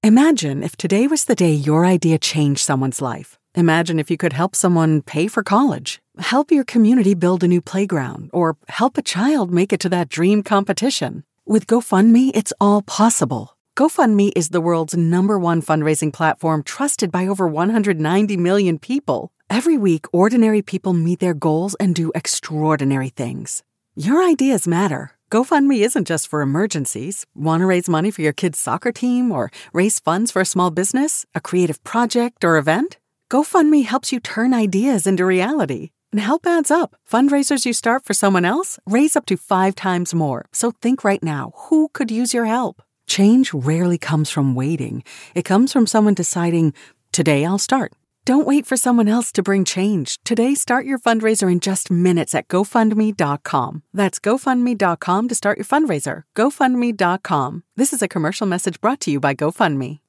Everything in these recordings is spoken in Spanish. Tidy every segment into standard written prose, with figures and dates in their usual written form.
Imagine if today was the day your idea changed someone's life. Imagine if you could help someone pay for college, help your community build a new playground, or help a child make it to that dream competition. With GoFundMe, it's all possible. GoFundMe is the world's #1 fundraising platform trusted by over 190 million people. Every week, ordinary people meet their goals and do extraordinary things. Your ideas matter. GoFundMe isn't just for emergencies. Want to raise money for your kid's soccer team or raise funds for a small business, a creative project, or event? GoFundMe helps you turn ideas into reality. And help adds up. Fundraisers you start for someone else raise up to 5 times more. So think right now, who could use your help? Change rarely comes from waiting. It comes from someone deciding, today I'll start. Don't wait for someone else to bring change. Today, start your fundraiser in just minutes at GoFundMe.com. That's GoFundMe.com to start your fundraiser. GoFundMe.com. This is a commercial message brought to you by GoFundMe.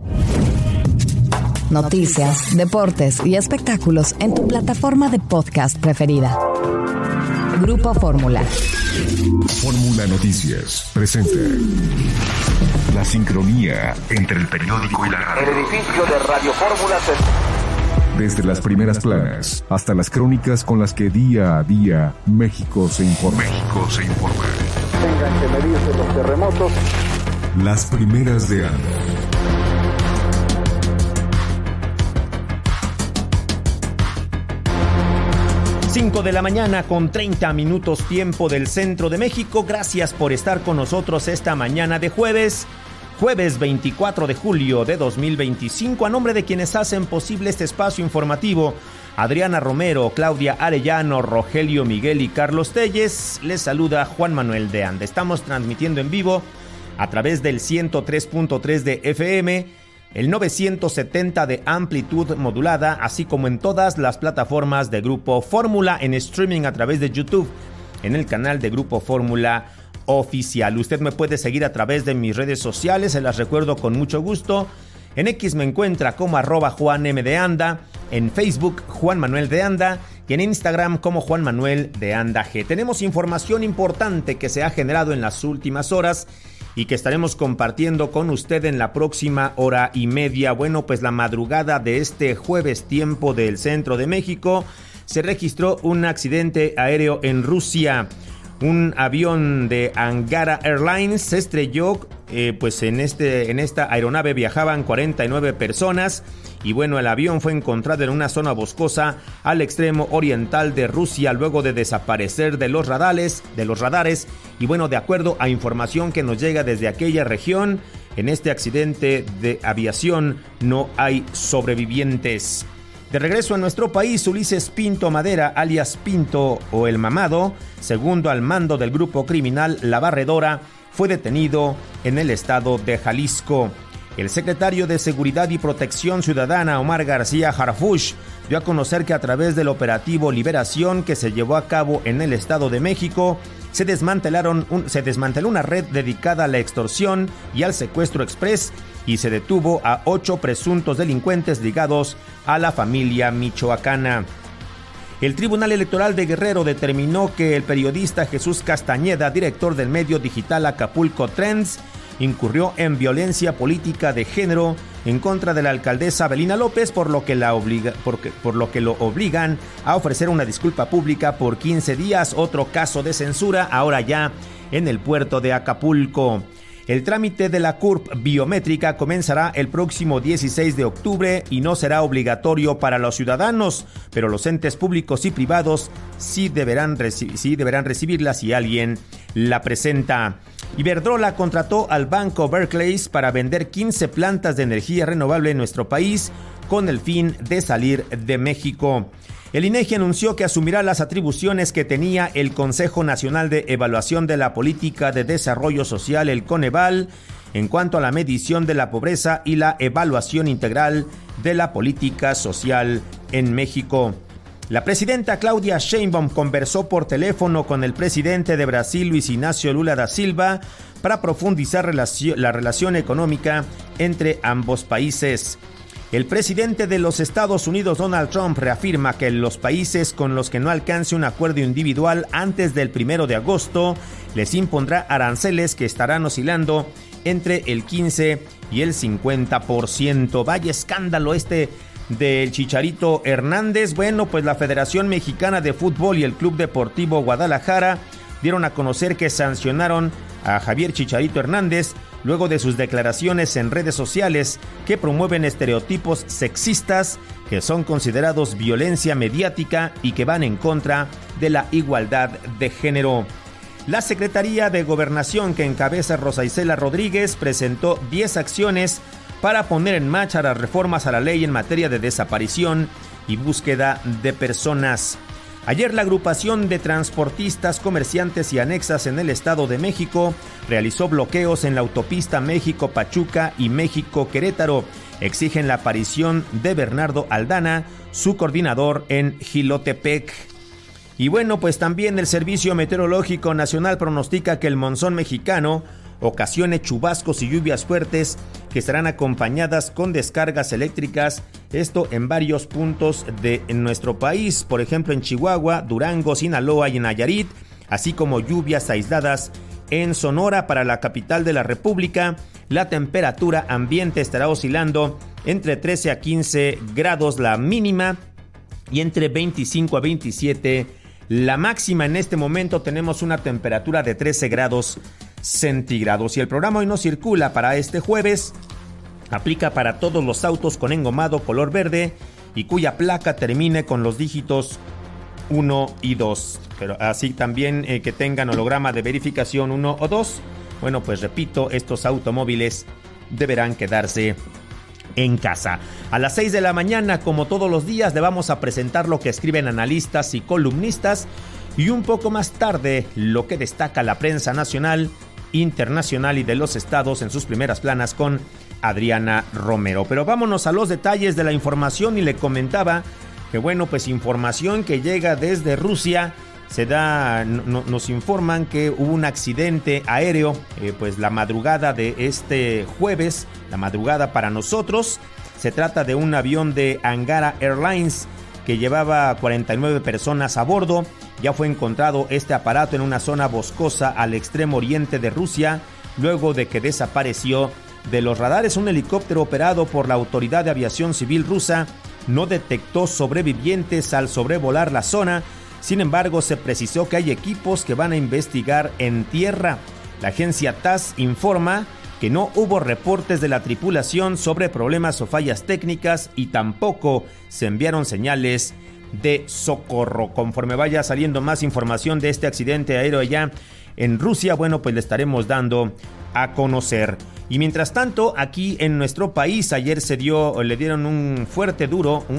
Noticias, deportes y espectáculos en tu plataforma de podcast preferida. Grupo Fórmula. Fórmula Noticias presenta la sincronía entre el periódico y la radio. El edificio de Radio Fórmula Desde las primeras planas hasta las crónicas con las que día a día México se informa. Tengan que medirse los terremotos. Las primeras de ANDA. Cinco de la mañana con 30 minutos tiempo del centro de México. Gracias por estar con nosotros esta mañana de jueves 24 de julio de 2025. A nombre de quienes hacen posible este espacio informativo, Adriana Romero, Claudia Arellano, Rogelio Miguel y Carlos Telles, les saluda Juan Manuel de Anda. Estamos transmitiendo en vivo a través del 103.3 de FM, el 970 de amplitud modulada, así como en todas las plataformas de Grupo Fórmula, en streaming a través de YouTube, en el canal de Grupo Fórmula Oficial. Usted me puede seguir a través de mis redes sociales, se las recuerdo con mucho gusto. En X me encuentra como @JuanM_de_Anda, en Facebook Juan Manuel de Anda y en Instagram como Juan Manuel de Anda G. Tenemos información importante que se ha generado en las últimas horas y que estaremos compartiendo con usted en la próxima hora y media. Bueno, pues la madrugada de este jueves, tiempo del centro de México, se registró un accidente aéreo en Rusia. Un avión de Angara Airlines se estrelló, pues en esta aeronave viajaban 49 personas y bueno, el avión fue encontrado en una zona boscosa al extremo oriental de Rusia luego de desaparecer de los radares y bueno, de acuerdo a información que nos llega desde aquella región, en este accidente de aviación no hay sobrevivientes. De regreso a nuestro país, Ulises Pinto Madera, alias Pinto o El Mamado, segundo al mando del grupo criminal La Barredora, fue detenido en el estado de Jalisco. El secretario de Seguridad y Protección Ciudadana, Omar García Harfuch, dio a conocer que a través del operativo Liberación que se llevó a cabo en el Estado de México, se desmanteló una red dedicada a la extorsión y al secuestro express y se detuvo a 8 presuntos delincuentes ligados a la familia michoacana. El Tribunal Electoral de Guerrero determinó que el periodista Jesús Castañeda, director del medio digital Acapulco Trends, incurrió en violencia política de género en contra de la alcaldesa Belina López, por lo que lo obligan a ofrecer una disculpa pública por 15 días, otro caso de censura, ahora ya en el puerto de Acapulco. El trámite de la CURP biométrica comenzará el próximo 16 de octubre y no será obligatorio para los ciudadanos, pero los entes públicos y privados sí deberán recibirla si alguien la presenta. Iberdrola contrató al banco Barclays para vender 15 plantas de energía renovable en nuestro país con el fin de salir de México. El INEGI anunció que asumirá las atribuciones que tenía el Consejo Nacional de Evaluación de la Política de Desarrollo Social, el Coneval, en cuanto a la medición de la pobreza y la evaluación integral de la política social en México. La presidenta Claudia Sheinbaum conversó por teléfono con el presidente de Brasil, Luis Ignacio Lula da Silva, para profundizar la relación económica entre ambos países. El presidente de los Estados Unidos, Donald Trump, reafirma que los países con los que no alcance un acuerdo individual antes del 1 de agosto les impondrá aranceles que estarán oscilando entre el 15 y el 50%. Vaya escándalo este del Chicharito Hernández. Bueno, pues la Federación Mexicana de Fútbol y el Club Deportivo Guadalajara dieron a conocer que sancionaron a Javier Chicharito Hernández luego de sus declaraciones en redes sociales que promueven estereotipos sexistas que son considerados violencia mediática y que van en contra de la igualdad de género. La Secretaría de Gobernación, que encabeza Rosa Isela Rodríguez, presentó 10 acciones para poner en marcha las reformas a la ley en materia de desaparición y búsqueda de personas. Ayer la agrupación de transportistas, comerciantes y anexas en el Estado de México realizó bloqueos en la autopista México-Pachuca y México-Querétaro. Exigen la aparición de Bernardo Aldana, su coordinador en Jilotepec. Y bueno, pues también el Servicio Meteorológico Nacional pronostica que el monzón mexicano ocasione chubascos y lluvias fuertes que estarán acompañadas con descargas eléctricas, esto en varios puntos de nuestro país, por ejemplo en Chihuahua, Durango, Sinaloa y en Nayarit, así como lluvias aisladas en Sonora. Para la capital de la República, la temperatura ambiente estará oscilando entre 13 a 15 grados la mínima y entre 25 a 27 la máxima. En este momento tenemos una temperatura de 13 grados centígrados y el programa Hoy No Circula para este jueves aplica para todos los autos con engomado color verde y cuya placa termine con los dígitos 1 y 2, pero así también que tengan holograma de verificación 1 o 2. Bueno, pues repito, estos automóviles deberán quedarse en casa. A las 6 de la mañana, como todos los días, le vamos a presentar lo que escriben analistas y columnistas y un poco más tarde lo que destaca la prensa nacional, internacional y de los estados en sus primeras planas con Adriana Romero. Pero vámonos a los detalles de la información y le comentaba que bueno, pues información que llega desde Rusia. Nos informan que hubo un accidente aéreo pues la madrugada de este jueves, la madrugada para nosotros. Se trata de un avión de Angara Airlines que llevaba 49 personas a bordo. Ya fue encontrado este aparato en una zona boscosa al extremo oriente de Rusia, luego de que desapareció de los radares. Un helicóptero operado por la Autoridad de Aviación Civil rusa no detectó sobrevivientes al sobrevolar la zona. Sin embargo, se precisó que hay equipos que van a investigar en tierra. La agencia TASS informa que no hubo reportes de la tripulación sobre problemas o fallas técnicas y tampoco se enviaron señales de socorro. Conforme vaya saliendo más información de este accidente aéreo allá en Rusia, bueno, pues le estaremos dando a conocer. Y mientras tanto, aquí en nuestro país, ayer le dieron un fuerte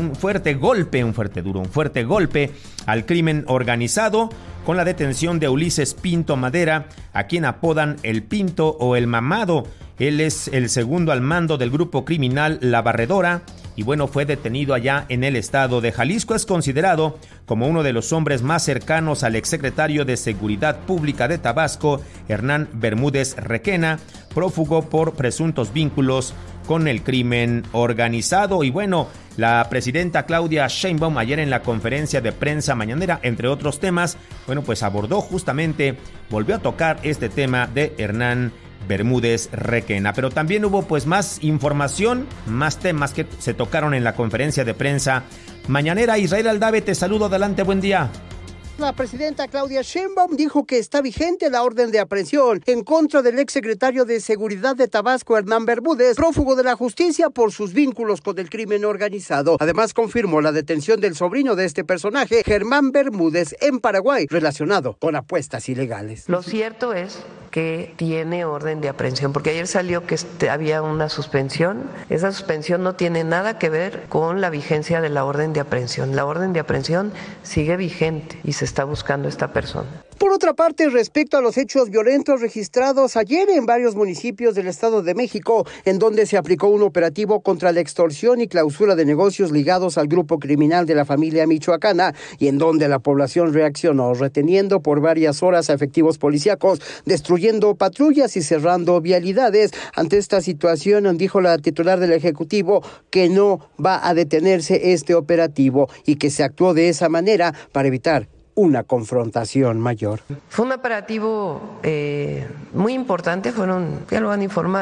golpe al crimen organizado con la detención de Ulises Pinto Madera, a quien apodan el Pinto o el Mamado. Él es el segundo al mando del grupo criminal La Barredora y bueno, fue detenido allá en el estado de Jalisco. Es considerado como uno de los hombres más cercanos al exsecretario de Seguridad Pública de Tabasco, Hernán Bermúdez Requena, prófugo por presuntos vínculos con el crimen organizado. Y bueno, la presidenta Claudia Sheinbaum ayer en la conferencia de prensa mañanera, entre otros temas, bueno, pues volvió a tocar este tema de Hernán Bermúdez Requena. Pero también hubo pues más información, más temas que se tocaron en la conferencia de prensa mañanera. Israel Aldave, te saludo, adelante, buen día. La presidenta Claudia Sheinbaum dijo que está vigente la orden de aprehensión en contra del exsecretario de Seguridad de Tabasco, Hernán Bermúdez, prófugo de la justicia por sus vínculos con el crimen organizado. Además, confirmó la detención del sobrino de este personaje, Germán Bermúdez, en Paraguay, relacionado con apuestas ilegales. Lo cierto es que tiene orden de aprehensión, porque ayer salió que había una suspensión. Esa suspensión no tiene nada que ver con la vigencia de la orden de aprehensión. La orden de aprehensión sigue vigente y se está buscando a esta persona. Por otra parte, respecto a los hechos violentos registrados ayer en varios municipios del Estado de México, en donde se aplicó un operativo contra la extorsión y clausura de negocios ligados al grupo criminal de la familia michoacana, y en donde la población reaccionó, reteniendo por varias horas a efectivos policíacos, destruyendo patrullas y cerrando vialidades. Ante esta situación, dijo la titular del Ejecutivo que no va a detenerse este operativo y que se actuó de esa manera para evitar una confrontación mayor. Fue un operativo muy importante, ya lo van a informar,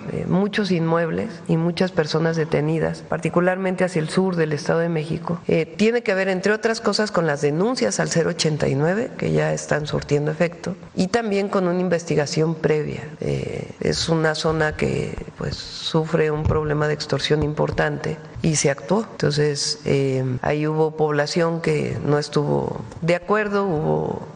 muchos inmuebles y muchas personas detenidas, particularmente hacia el sur del Estado de México. Tiene que ver, entre otras cosas, con las denuncias al 089, que ya están surtiendo efecto, y también con una investigación previa. Es una zona que pues sufre un problema de extorsión importante y se actuó. Entonces, ahí hubo población que no estuvo de acuerdo, hubo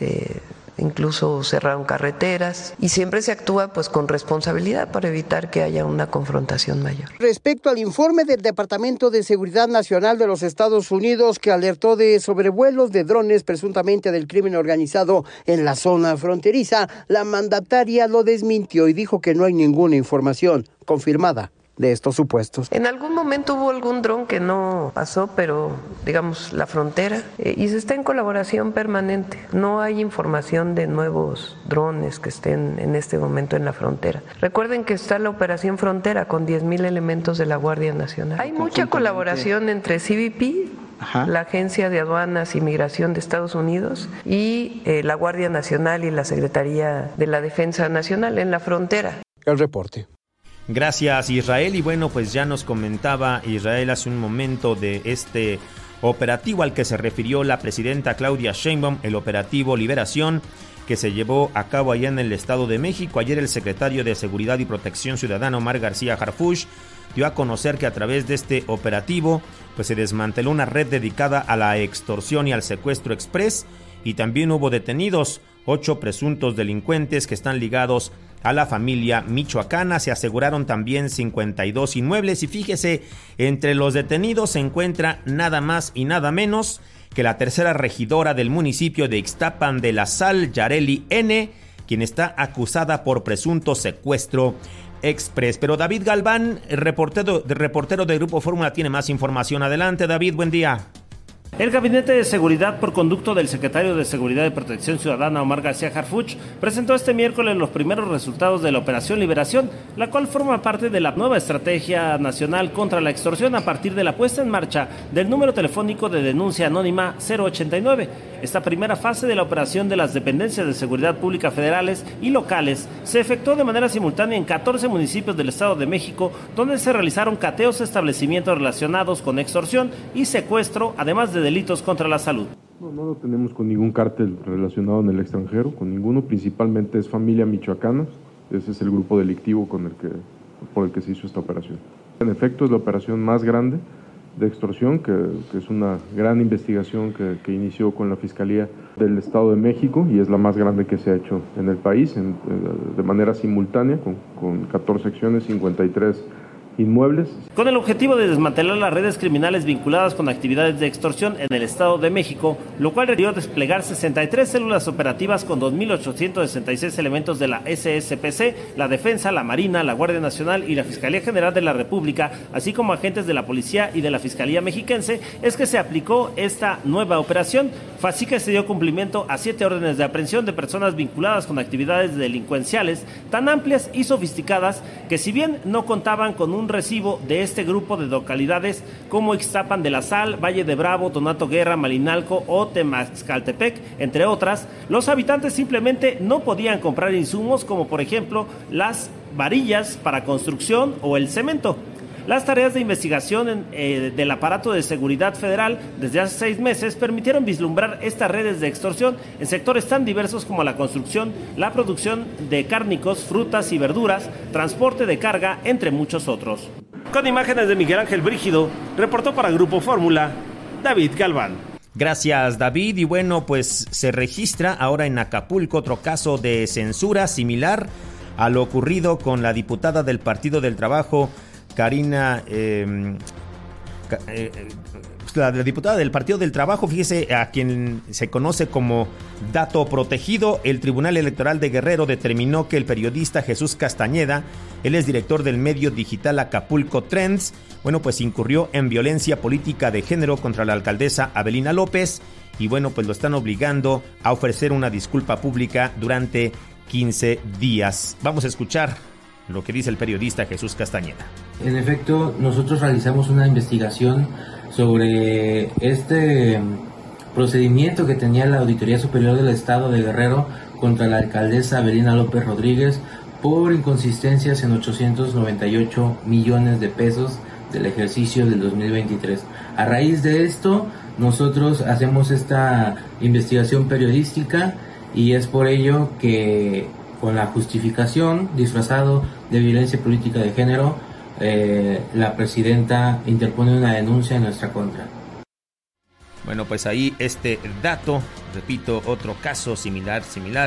incluso cerraron carreteras y siempre se actúa pues con responsabilidad para evitar que haya una confrontación mayor. Respecto al informe del Departamento de Seguridad Nacional de los Estados Unidos que alertó de sobrevuelos de drones presuntamente del crimen organizado en la zona fronteriza, la mandataria lo desmintió y dijo que no hay ninguna información confirmada de estos supuestos. En algún momento hubo algún dron que no pasó, pero digamos la frontera, y se está en colaboración permanente. No hay información de nuevos drones que estén en este momento en la frontera. Recuerden que está la Operación Frontera con 10,000 elementos de la Guardia Nacional. Hay mucha colaboración entre CBP, la Agencia de Aduanas y Migración de Estados Unidos, y la Guardia Nacional y la Secretaría de la Defensa Nacional en la frontera. El reporte. Gracias, Israel. Y bueno, pues ya nos comentaba Israel hace un momento de este operativo al que se refirió la presidenta Claudia Sheinbaum, el operativo Liberación, que se llevó a cabo allá en el Estado de México. Ayer el secretario de Seguridad y Protección Ciudadana, Omar García Harfuch, dio a conocer que a través de este operativo pues se desmanteló una red dedicada a la extorsión y al secuestro express, y también hubo detenidos 8 presuntos delincuentes que están ligados a la familia michoacana. Se aseguraron también 52 inmuebles y fíjese, entre los detenidos se encuentra nada más y nada menos que la tercera regidora del municipio de Ixtapan de la Sal, Yareli N., quien está acusada por presunto secuestro express. Pero David Galván, reportero de Grupo Fórmula, tiene más información. Adelante, David, buen día. El Gabinete de Seguridad, por conducto del secretario de Seguridad y Protección Ciudadana, Omar García Harfuch, presentó este miércoles los primeros resultados de la Operación Liberación, la cual forma parte de la nueva estrategia nacional contra la extorsión a partir de la puesta en marcha del número telefónico de denuncia anónima 089. Esta primera fase de la operación de las dependencias de seguridad pública federales y locales se efectuó de manera simultánea en 14 municipios del Estado de México, donde se realizaron cateos de establecimientos relacionados con extorsión y secuestro, además de delitos contra la salud. No lo tenemos con ningún cártel relacionado en el extranjero, con ninguno, principalmente es familia michoacana, ese es el grupo delictivo por el que se hizo esta operación. En efecto, es la operación más grande de extorsión, que es una gran investigación que inició con la Fiscalía del Estado de México y es la más grande que se ha hecho en el país de manera simultánea, con 14 acciones, 53 inmuebles. Con el objetivo de desmantelar las redes criminales vinculadas con actividades de extorsión en el Estado de México, lo cual requirió desplegar 63 células operativas con 2.866 elementos de la SSPC, la Defensa, la Marina, la Guardia Nacional y la Fiscalía General de la República, así como agentes de la Policía y de la Fiscalía Mexiquense, es que se aplicó esta nueva operación. Fue así que se dio cumplimiento a 7 órdenes de aprehensión de personas vinculadas con actividades delincuenciales tan amplias y sofisticadas que, si bien no contaban con un recibo de este grupo de localidades como Ixtapan de la Sal, Valle de Bravo, Donato Guerra, Malinalco o Temazcaltepec, entre otras, los habitantes simplemente no podían comprar insumos como por ejemplo las varillas para construcción o el cemento. Las tareas de investigación del aparato de seguridad federal desde hace 6 meses permitieron vislumbrar estas redes de extorsión en sectores tan diversos como la construcción, la producción de cárnicos, frutas y verduras, transporte de carga, entre muchos otros. Con imágenes de Miguel Ángel Brígido, reportó para Grupo Fórmula, David Galván. Gracias, David. Y bueno, pues se registra ahora en Acapulco otro caso de censura similar a lo ocurrido con la diputada del Partido del Trabajo, Karina, la diputada del Partido del Trabajo, fíjese, a quien se conoce como dato protegido. El Tribunal Electoral de Guerrero determinó que el periodista Jesús Castañeda, él es director del medio digital Acapulco Trends, bueno, pues incurrió en violencia política de género contra la alcaldesa Avelina López y bueno, pues lo están obligando a ofrecer una disculpa pública durante 15 días. Vamos a escuchar lo que dice el periodista Jesús Castañeda. En efecto, nosotros realizamos una investigación sobre este procedimiento que tenía la Auditoría Superior del Estado de Guerrero contra la alcaldesa Avelina López Rodríguez por inconsistencias en 898 millones de pesos del ejercicio del 2023. A raíz de esto, nosotros hacemos esta investigación periodística y es por ello que con la justificación disfrazado de violencia política de género, la presidenta interpone una denuncia en nuestra contra. Bueno, pues ahí este dato, repito, otro caso similar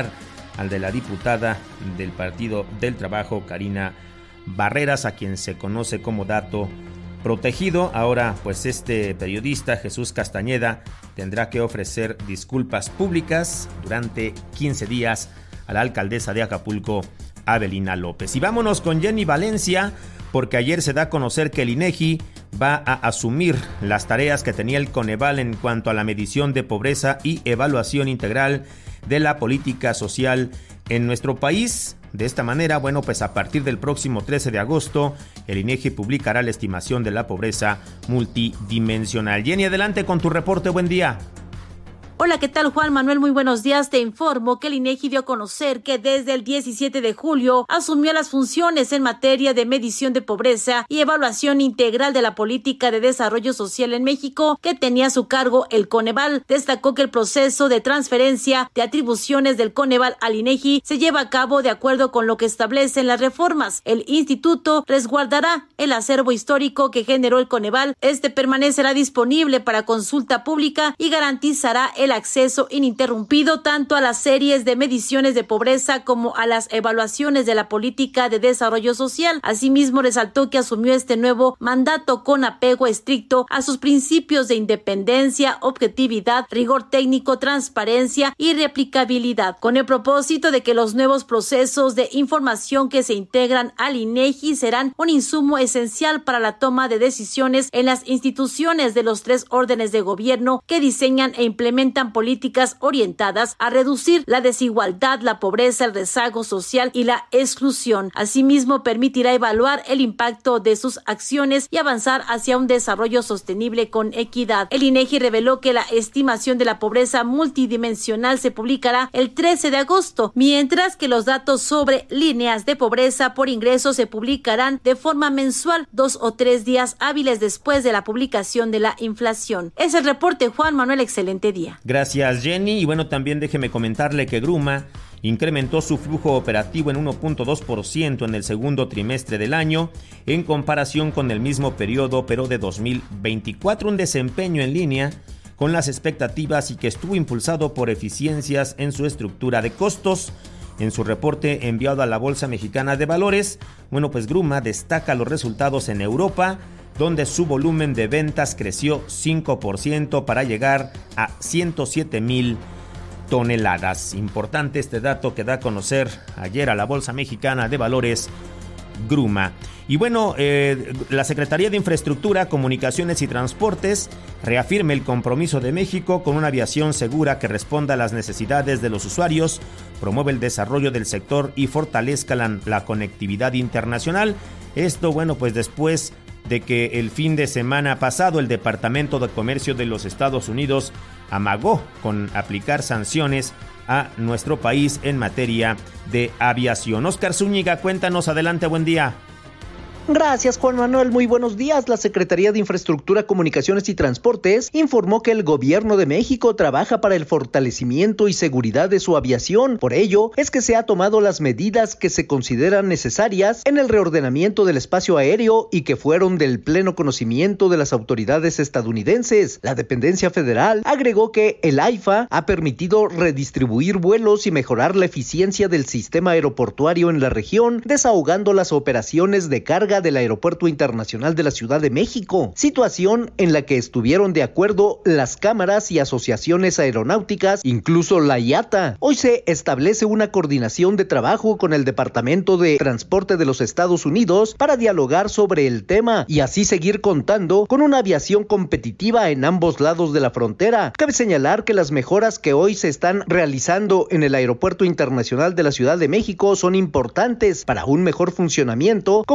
al de la diputada del Partido del Trabajo, Karina Barreras, a quien se conoce como dato protegido. Ahora, pues este periodista, Jesús Castañeda, tendrá que ofrecer disculpas públicas durante 15 días a la alcaldesa de Acapulco, Avelina López. Y vámonos con Jenny Valencia, porque ayer se da a conocer que el INEGI va a asumir las tareas que tenía el Coneval en cuanto a la medición de pobreza y evaluación integral de la política social en nuestro país. De esta manera, bueno, pues a partir del próximo 13 de agosto, el INEGI publicará la estimación de la pobreza multidimensional. Jenny, adelante con tu reporte. Buen día. Hola, ¿qué tal, Juan Manuel? Muy buenos días. Te informo que el INEGI dio a conocer que desde el 17 de julio asumió las funciones en materia de medición de pobreza y evaluación integral de la política de desarrollo social en México, que tenía a su cargo el Coneval. Destacó que el proceso de transferencia de atribuciones del Coneval al INEGI se lleva a cabo de acuerdo con lo que establecen las reformas. El instituto resguardará el acervo histórico que generó el Coneval. Este permanecerá disponible para consulta pública y garantizará el acceso ininterrumpido tanto a las series de mediciones de pobreza como a las evaluaciones de la política de desarrollo social. Asimismo, resaltó que asumió este nuevo mandato con apego estricto a sus principios de independencia, objetividad, rigor técnico, transparencia y replicabilidad, con el propósito de que los nuevos procesos de información que se integran al INEGI serán un insumo esencial para la toma de decisiones en las instituciones de los 3 órdenes de gobierno que diseñan e implementan políticas orientadas a reducir la desigualdad, la pobreza, el rezago social y la exclusión. Asimismo, permitirá evaluar el impacto de sus acciones y avanzar hacia un desarrollo sostenible con equidad. El INEGI reveló que la estimación de la pobreza multidimensional se publicará el 13 de agosto, mientras que los datos sobre líneas de pobreza por ingreso se publicarán de forma mensual, 2 o 3 días hábiles después de la publicación de la inflación. Es el reporte, Juan Manuel. Excelente día. Gracias, Jenny. Y bueno, también déjeme comentarle que Gruma incrementó su flujo operativo en 1.2% en el segundo trimestre del año en comparación con el mismo periodo, pero de 2024, un desempeño en línea con las expectativas y que estuvo impulsado por eficiencias en su estructura de costos. En su reporte enviado a la Bolsa Mexicana de Valores, bueno, pues Gruma destaca los resultados en Europa, donde su volumen de ventas creció 5% para llegar a 107,000 toneladas. Importante este dato que da a conocer ayer a la Bolsa Mexicana de Valores Gruma. Y bueno, la Secretaría de Infraestructura, Comunicaciones y Transportes reafirma el compromiso de México con una aviación segura que responda a las necesidades de los usuarios, promueve el desarrollo del sector y fortalezca la conectividad internacional. Esto, bueno, pues después de que el fin de semana pasado el Departamento de Comercio de los Estados Unidos amagó con aplicar sanciones a nuestro país en materia de aviación. Óscar Zúñiga, cuéntanos, adelante, buen día. Gracias, Juan Manuel. Muy buenos días. La Secretaría de Infraestructura, Comunicaciones y Transportes informó que el Gobierno de México trabaja para el fortalecimiento y seguridad de su aviación. Por ello, es que se ha tomado las medidas que se consideran necesarias en el reordenamiento del espacio aéreo y que fueron del pleno conocimiento de las autoridades estadounidenses. La dependencia federal agregó que el AIFA ha permitido redistribuir vuelos y mejorar la eficiencia del sistema aeroportuario en la región, desahogando las operaciones de carga del Aeropuerto Internacional de la Ciudad de México, situación en la que estuvieron de acuerdo las cámaras y asociaciones aeronáuticas, incluso la IATA. Hoy se establece una coordinación de trabajo con el Departamento de Transporte de los Estados Unidos para dialogar sobre el tema y así seguir contando con una aviación competitiva en ambos lados de la frontera. Cabe señalar que las mejoras que hoy se están realizando en el Aeropuerto Internacional de la Ciudad de México son importantes para un mejor funcionamiento, como tener un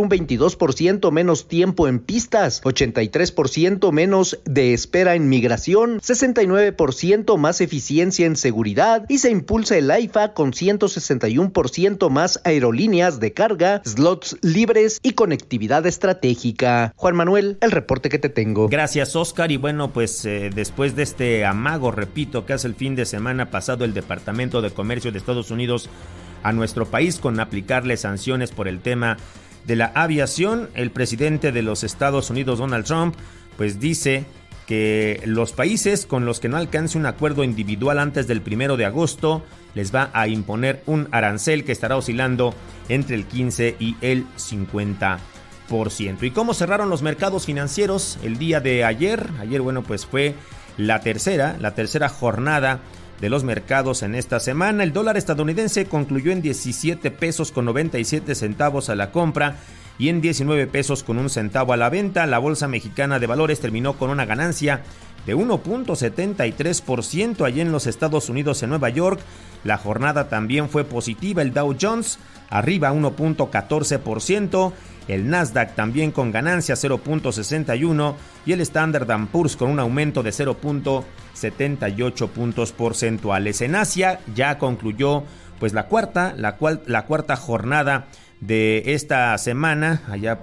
un 22% menos tiempo en pistas, 83% menos de espera en migración, 69% más eficiencia en seguridad y se impulsa el AIFA con 161% más aerolíneas de carga, slots libres y conectividad estratégica. Juan Manuel, el reporte que te tengo. Gracias, Oscar. Y bueno, pues después de este amago, repito, que hace el fin de semana pasado el Departamento de Comercio de Estados Unidos a nuestro país con aplicarle sanciones por el tema de la aviación, el presidente de los Estados Unidos, Donald Trump, pues dice que los países con los que no alcance un acuerdo individual antes del 1 de agosto les va a imponer un arancel que estará oscilando entre el 15 y el 50%. ¿Y cómo cerraron los mercados financieros el día de ayer? Ayer, bueno, pues fue la tercera jornada de los mercados en esta semana. El dólar estadounidense concluyó en 17 pesos con 97 centavos a la compra y en 19 pesos con un centavo a la venta. La bolsa mexicana de valores terminó con una ganancia de 1.73% allí en los Estados Unidos, en Nueva York. La jornada también fue positiva. El Dow Jones arriba 1.14%. El Nasdaq también con ganancia 0.61 y el Standard & Poor's con un aumento de 0.78 puntos porcentuales. En Asia ya concluyó pues la cuarta jornada de esta semana. Allá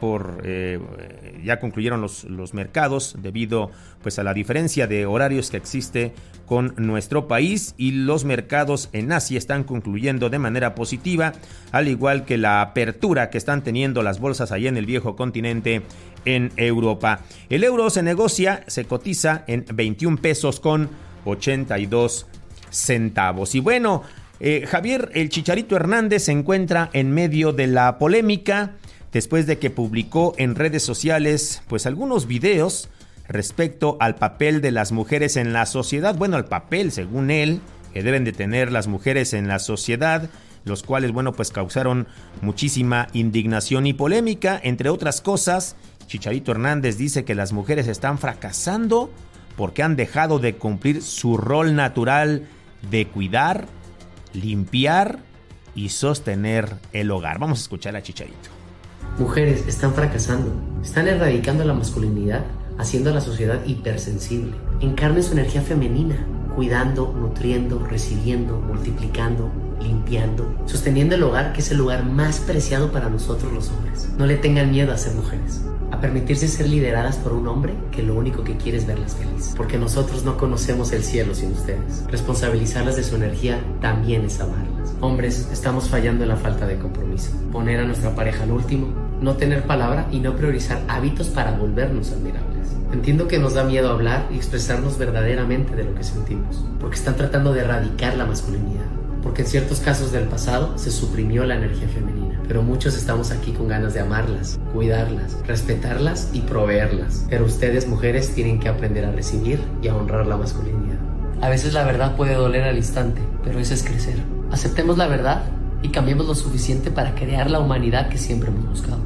ya concluyeron los mercados debido pues a la diferencia de horarios que existe con nuestro país, y los mercados en Asia están concluyendo de manera positiva, al igual que la apertura que están teniendo las bolsas allá en el viejo continente en Europa. El euro se cotiza en 21 pesos con 82 centavos. Y bueno, Javier el Chicharito Hernández se encuentra en medio de la polémica después de que publicó en redes sociales pues algunos videos respecto al papel de las mujeres en la sociedad. Bueno, el papel, según él, que deben de tener las mujeres en la sociedad, los cuales, bueno, pues causaron muchísima indignación y polémica. Entre otras cosas, Chicharito Hernández dice que las mujeres están fracasando porque han dejado de cumplir su rol natural de cuidar, limpiar y sostener el hogar. Vamos a escuchar a Chicharito. Mujeres están fracasando, están erradicando la masculinidad, haciendo a la sociedad hipersensible. Encarnen su energía femenina, cuidando, nutriendo, recibiendo, multiplicando, limpiando, sosteniendo el hogar, que es el lugar más preciado para nosotros los hombres. No le tengan miedo a ser mujeres, a permitirse ser lideradas por un hombre que lo único que quiere es verlas felices, porque nosotros no conocemos el cielo sin ustedes. Responsabilizarlas de su energía también es amarlas. Hombres, estamos fallando en la falta de compromiso, poner a nuestra pareja al último, no tener palabra y no priorizar hábitos para volvernos admirables. Entiendo que nos da miedo hablar y expresarnos verdaderamente de lo que sentimos, porque están tratando de erradicar la masculinidad, porque en ciertos casos del pasado se suprimió la energía femenina, pero muchos estamos aquí con ganas de amarlas, cuidarlas, respetarlas y proveerlas. Pero ustedes, mujeres, tienen que aprender a recibir y a honrar la masculinidad. A veces la verdad puede doler al instante, pero eso es crecer. Aceptemos la verdad y cambiemos lo suficiente para crear la humanidad que siempre hemos buscado.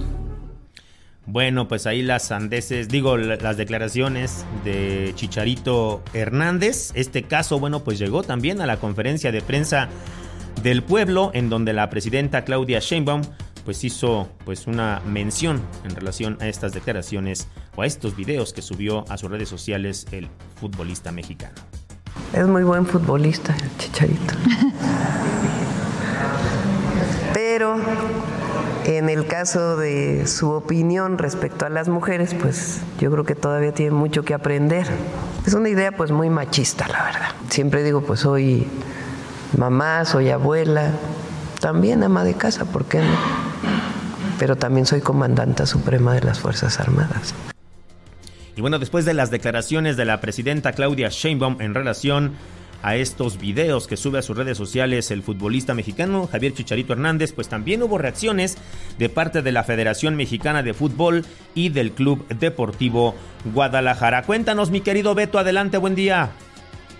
Bueno, pues ahí las declaraciones de Chicharito Hernández. Este caso, bueno, pues llegó también a la conferencia de prensa del pueblo, en donde la presidenta Claudia Sheinbaum pues hizo pues una mención en relación a estas declaraciones o a estos videos que subió a sus redes sociales el futbolista mexicano. Es muy buen futbolista el Chicharito. Pero en el caso de su opinión respecto a las mujeres, pues yo creo que todavía tiene mucho que aprender. Es una idea pues muy machista, la verdad. Siempre digo, pues soy mamá, soy abuela, también ama de casa, ¿por qué no? Pero también soy comandanta suprema de las Fuerzas Armadas. Y bueno, después de las declaraciones de la presidenta Claudia Sheinbaum en relación a estos videos que sube a sus redes sociales el futbolista mexicano Javier Chicharito Hernández, pues también hubo reacciones de parte de la Federación Mexicana de Fútbol y del Club Deportivo Guadalajara. Cuéntanos, mi querido Beto, adelante, buen día.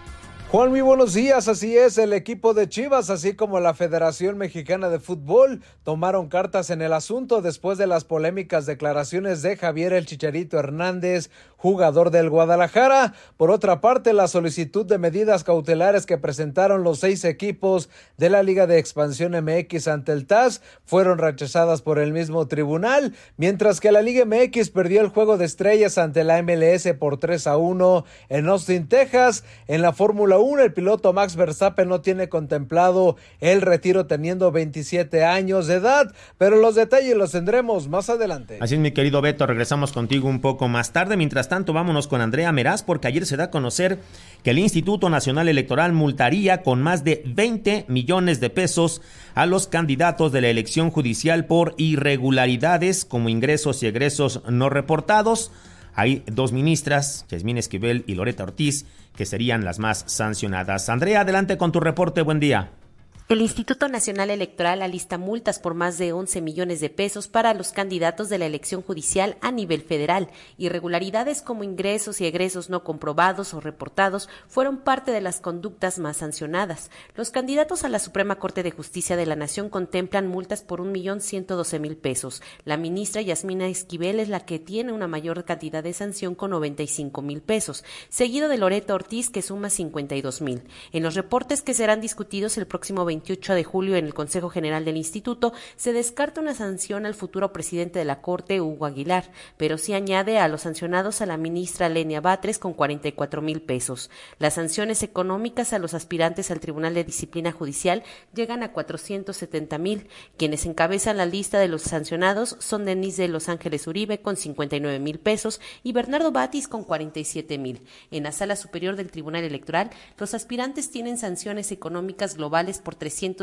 Juan, muy buenos días. Así es, el equipo de Chivas, así como la Federación Mexicana de Fútbol, tomaron cartas en el asunto después de las polémicas declaraciones de Javier El Chicharito Hernández, jugador del Guadalajara. Por otra parte, la solicitud de medidas cautelares que presentaron los 6 equipos de la Liga de Expansión MX ante el TAS fueron rechazadas por el mismo tribunal, mientras que la Liga MX perdió el Juego de Estrellas ante la MLS por 3-1 en Austin, Texas. En la Fórmula 1, el piloto Max Verstappen no tiene contemplado el retiro teniendo 27 años de edad, pero los detalles los tendremos más adelante. Así es, mi querido Beto, regresamos contigo un poco más tarde. Mientras tanto, vámonos con Andrea Meraz, porque ayer se da a conocer que el Instituto Nacional Electoral multaría con más de 20 millones de pesos a los candidatos de la elección judicial por irregularidades como ingresos y egresos no reportados. Hay 2 ministras, Yasmín Esquivel y Loreta Ortiz, que serían las más sancionadas. Andrea, adelante con tu reporte. Buen día. El Instituto Nacional Electoral alista multas por más de 11 millones de pesos para los candidatos de la elección judicial a nivel federal. Irregularidades como ingresos y egresos no comprobados o reportados fueron parte de las conductas más sancionadas. Los candidatos a la Suprema Corte de Justicia de la Nación contemplan multas por 1.112.000 pesos. La ministra Yasmín Esquivel es la que tiene una mayor cantidad de sanción con 95.000 pesos, seguido de Loreta Ortiz, que suma 52.000. En los reportes que serán discutidos el próximo 28 de julio en el Consejo General del Instituto, se descarta una sanción al futuro presidente de la Corte, Hugo Aguilar, pero sí añade a los sancionados a la ministra Lenia Batres con 44.000 pesos. Las sanciones económicas a los aspirantes al Tribunal de Disciplina Judicial llegan a 470.000. Quienes encabezan la lista de los sancionados son Denise de Los Ángeles Uribe con 59.000 pesos y Bernardo Batis con 47.000. En la Sala Superior del Tribunal Electoral, los aspirantes tienen sanciones económicas globales por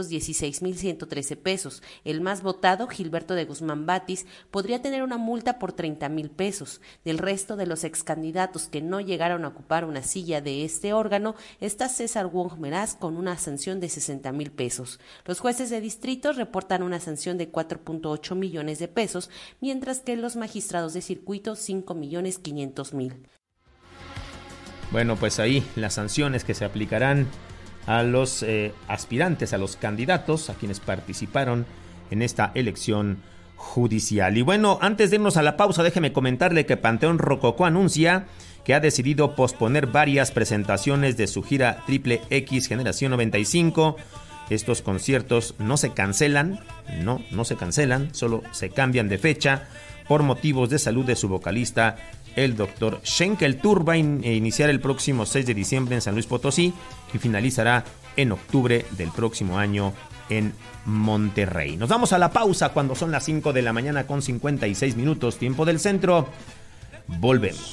316.113 pesos. El más votado, Gilberto de Guzmán Batis, podría tener una multa por 30.000 pesos. Del resto de los excandidatos que no llegaron a ocupar una silla de este órgano, está César Wong Meraz con una sanción de 60.000 pesos. Los jueces de distrito reportan una sanción de 4.8 millones de pesos, mientras que los magistrados de circuito 5.500.000. Bueno, pues ahí las sanciones que se aplicarán a los aspirantes, a los candidatos, a quienes participaron en esta elección judicial. Y bueno, antes de irnos a la pausa, déjeme comentarle que Panteón Rococó anuncia que ha decidido posponer varias presentaciones de su gira Triple X Generación 95. Estos conciertos no se cancelan, no se cancelan, solo se cambian de fecha por motivos de salud de su vocalista, el Dr. Schenkel. El tour va a iniciar el próximo 6 de diciembre en San Luis Potosí y finalizará en octubre del próximo año en Monterrey. Nos vamos a la pausa cuando son las 5 de la mañana con 56 minutos, tiempo del centro. Volvemos.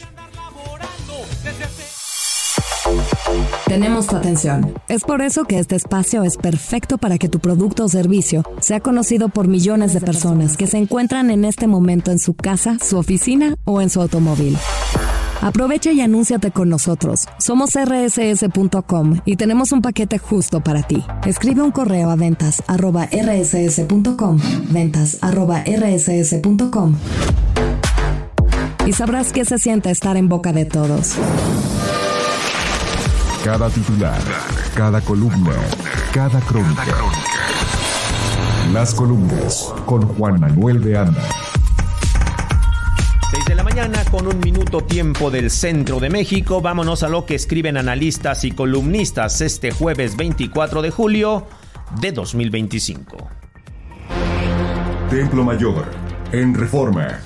Tenemos tu atención. Es por eso que este espacio es perfecto para que tu producto o servicio sea conocido por millones de personas que se encuentran en este momento en su casa, su oficina o en su automóvil. Aprovecha y anúnciate con nosotros. Somos rss.com y tenemos un paquete justo para ti. Escribe un correo a ventas@rss.com, ventas@rss.com, y sabrás qué se siente estar en boca de todos. Cada titular, cada columna, cada crónica. Las columnas con Juan Manuel de Anda. 6 de la mañana con 1 minuto, tiempo del centro de México. Vámonos a lo que escriben analistas y columnistas este jueves 24 de julio de 2025. Templo Mayor, en Reforma.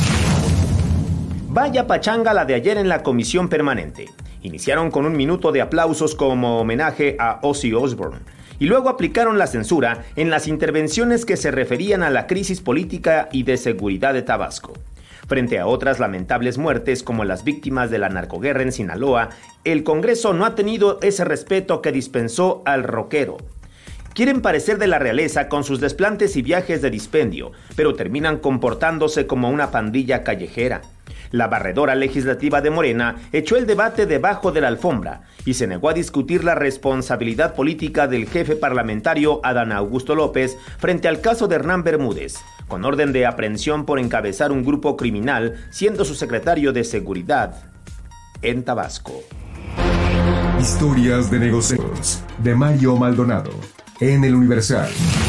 Vaya pachanga la de ayer en la comisión permanente. Iniciaron con 1 minuto de aplausos como homenaje a Ozzy Osbourne y luego aplicaron la censura en las intervenciones que se referían a la crisis política y de seguridad de Tabasco. Frente a otras lamentables muertes como las víctimas de la narcoguerra en Sinaloa, el Congreso no ha tenido ese respeto que dispensó al rockero. Quieren parecer de la realeza con sus desplantes y viajes de dispendio, pero terminan comportándose como una pandilla callejera. La barredora legislativa de Morena echó el debate debajo de la alfombra y se negó a discutir la responsabilidad política del jefe parlamentario Adán Augusto López frente al caso de Hernán Bermúdez, con orden de aprehensión por encabezar un grupo criminal, siendo su secretario de Seguridad en Tabasco. Historias de negocios de Mario Maldonado en El Universal.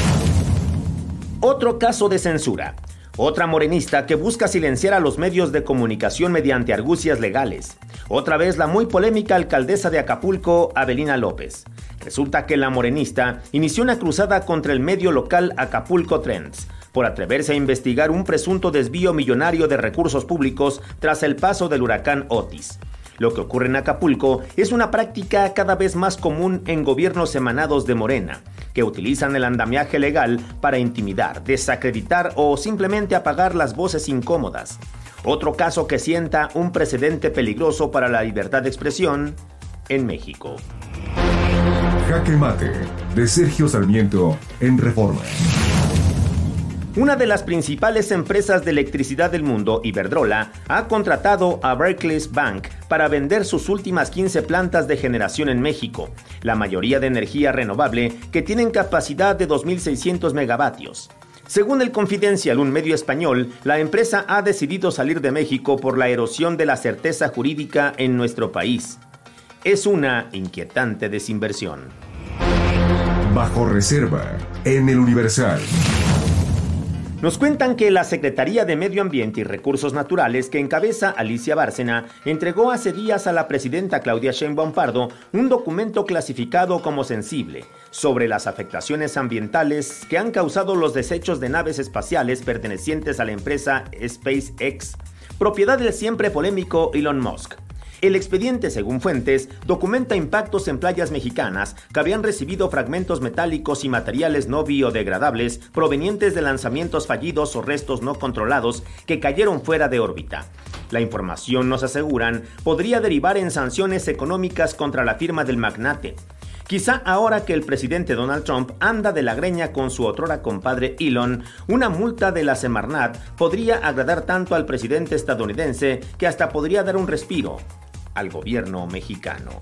Otro caso de censura. Otra morenista que busca silenciar a los medios de comunicación mediante argucias legales. Otra vez la muy polémica alcaldesa de Acapulco, Avelina López. Resulta que la morenista inició una cruzada contra el medio local Acapulco Trends por atreverse a investigar un presunto desvío millonario de recursos públicos tras el paso del huracán Otis. Lo que ocurre en Acapulco es una práctica cada vez más común en gobiernos emanados de Morena, que utilizan el andamiaje legal para intimidar, desacreditar o simplemente apagar las voces incómodas. Otro caso que sienta un precedente peligroso para la libertad de expresión en México. Jaque Mate, de Sergio Sarmiento, en Reforma. Una de las principales empresas de electricidad del mundo, Iberdrola, ha contratado a Barclays Bank para vender sus últimas 15 plantas de generación en México, la mayoría de energía renovable, que tienen capacidad de 2.600 megavatios. Según El Confidencial, un medio español, la empresa ha decidido salir de México por la erosión de la certeza jurídica en nuestro país. Es una inquietante desinversión. Bajo reserva, en El Universal. Nos cuentan que la Secretaría de Medio Ambiente y Recursos Naturales, que encabeza Alicia Bárcena, entregó hace días a la presidenta Claudia Sheinbaum Pardo un documento clasificado como sensible sobre las afectaciones ambientales que han causado los desechos de naves espaciales pertenecientes a la empresa SpaceX, propiedad del siempre polémico Elon Musk. El expediente, según fuentes, documenta impactos en playas mexicanas que habían recibido fragmentos metálicos y materiales no biodegradables provenientes de lanzamientos fallidos o restos no controlados que cayeron fuera de órbita. La información, nos aseguran, podría derivar en sanciones económicas contra la firma del magnate. Quizá ahora que el presidente Donald Trump anda de la greña con su otrora compadre Elon, una multa de la Semarnat podría agradar tanto al presidente estadounidense que hasta podría dar un respiro al gobierno mexicano.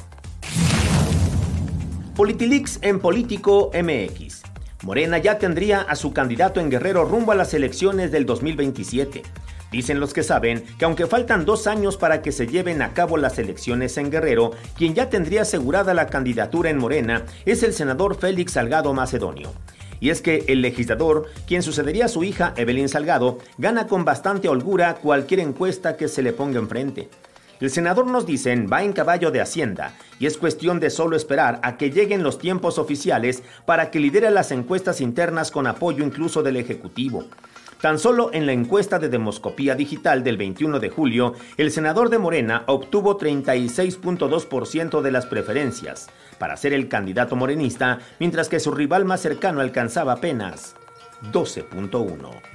Politileaks en Político MX. Morena ya tendría a su candidato en Guerrero rumbo a las elecciones del 2027. Dicen los que saben que aunque faltan 2 años para que se lleven a cabo las elecciones en Guerrero, quien ya tendría asegurada la candidatura en Morena es el senador Félix Salgado Macedonio. Y es que el legislador, quien sucedería a su hija Evelyn Salgado, gana con bastante holgura cualquier encuesta que se le ponga enfrente. El senador, nos dicen, va en caballo de Hacienda y es cuestión de solo esperar a que lleguen los tiempos oficiales para que lidere las encuestas internas con apoyo incluso del Ejecutivo. Tan solo en la encuesta de Demoscopía Digital del 21 de julio, el senador de Morena obtuvo 36.2% de las preferencias para ser el candidato morenista, mientras que su rival más cercano alcanzaba apenas 12.1%.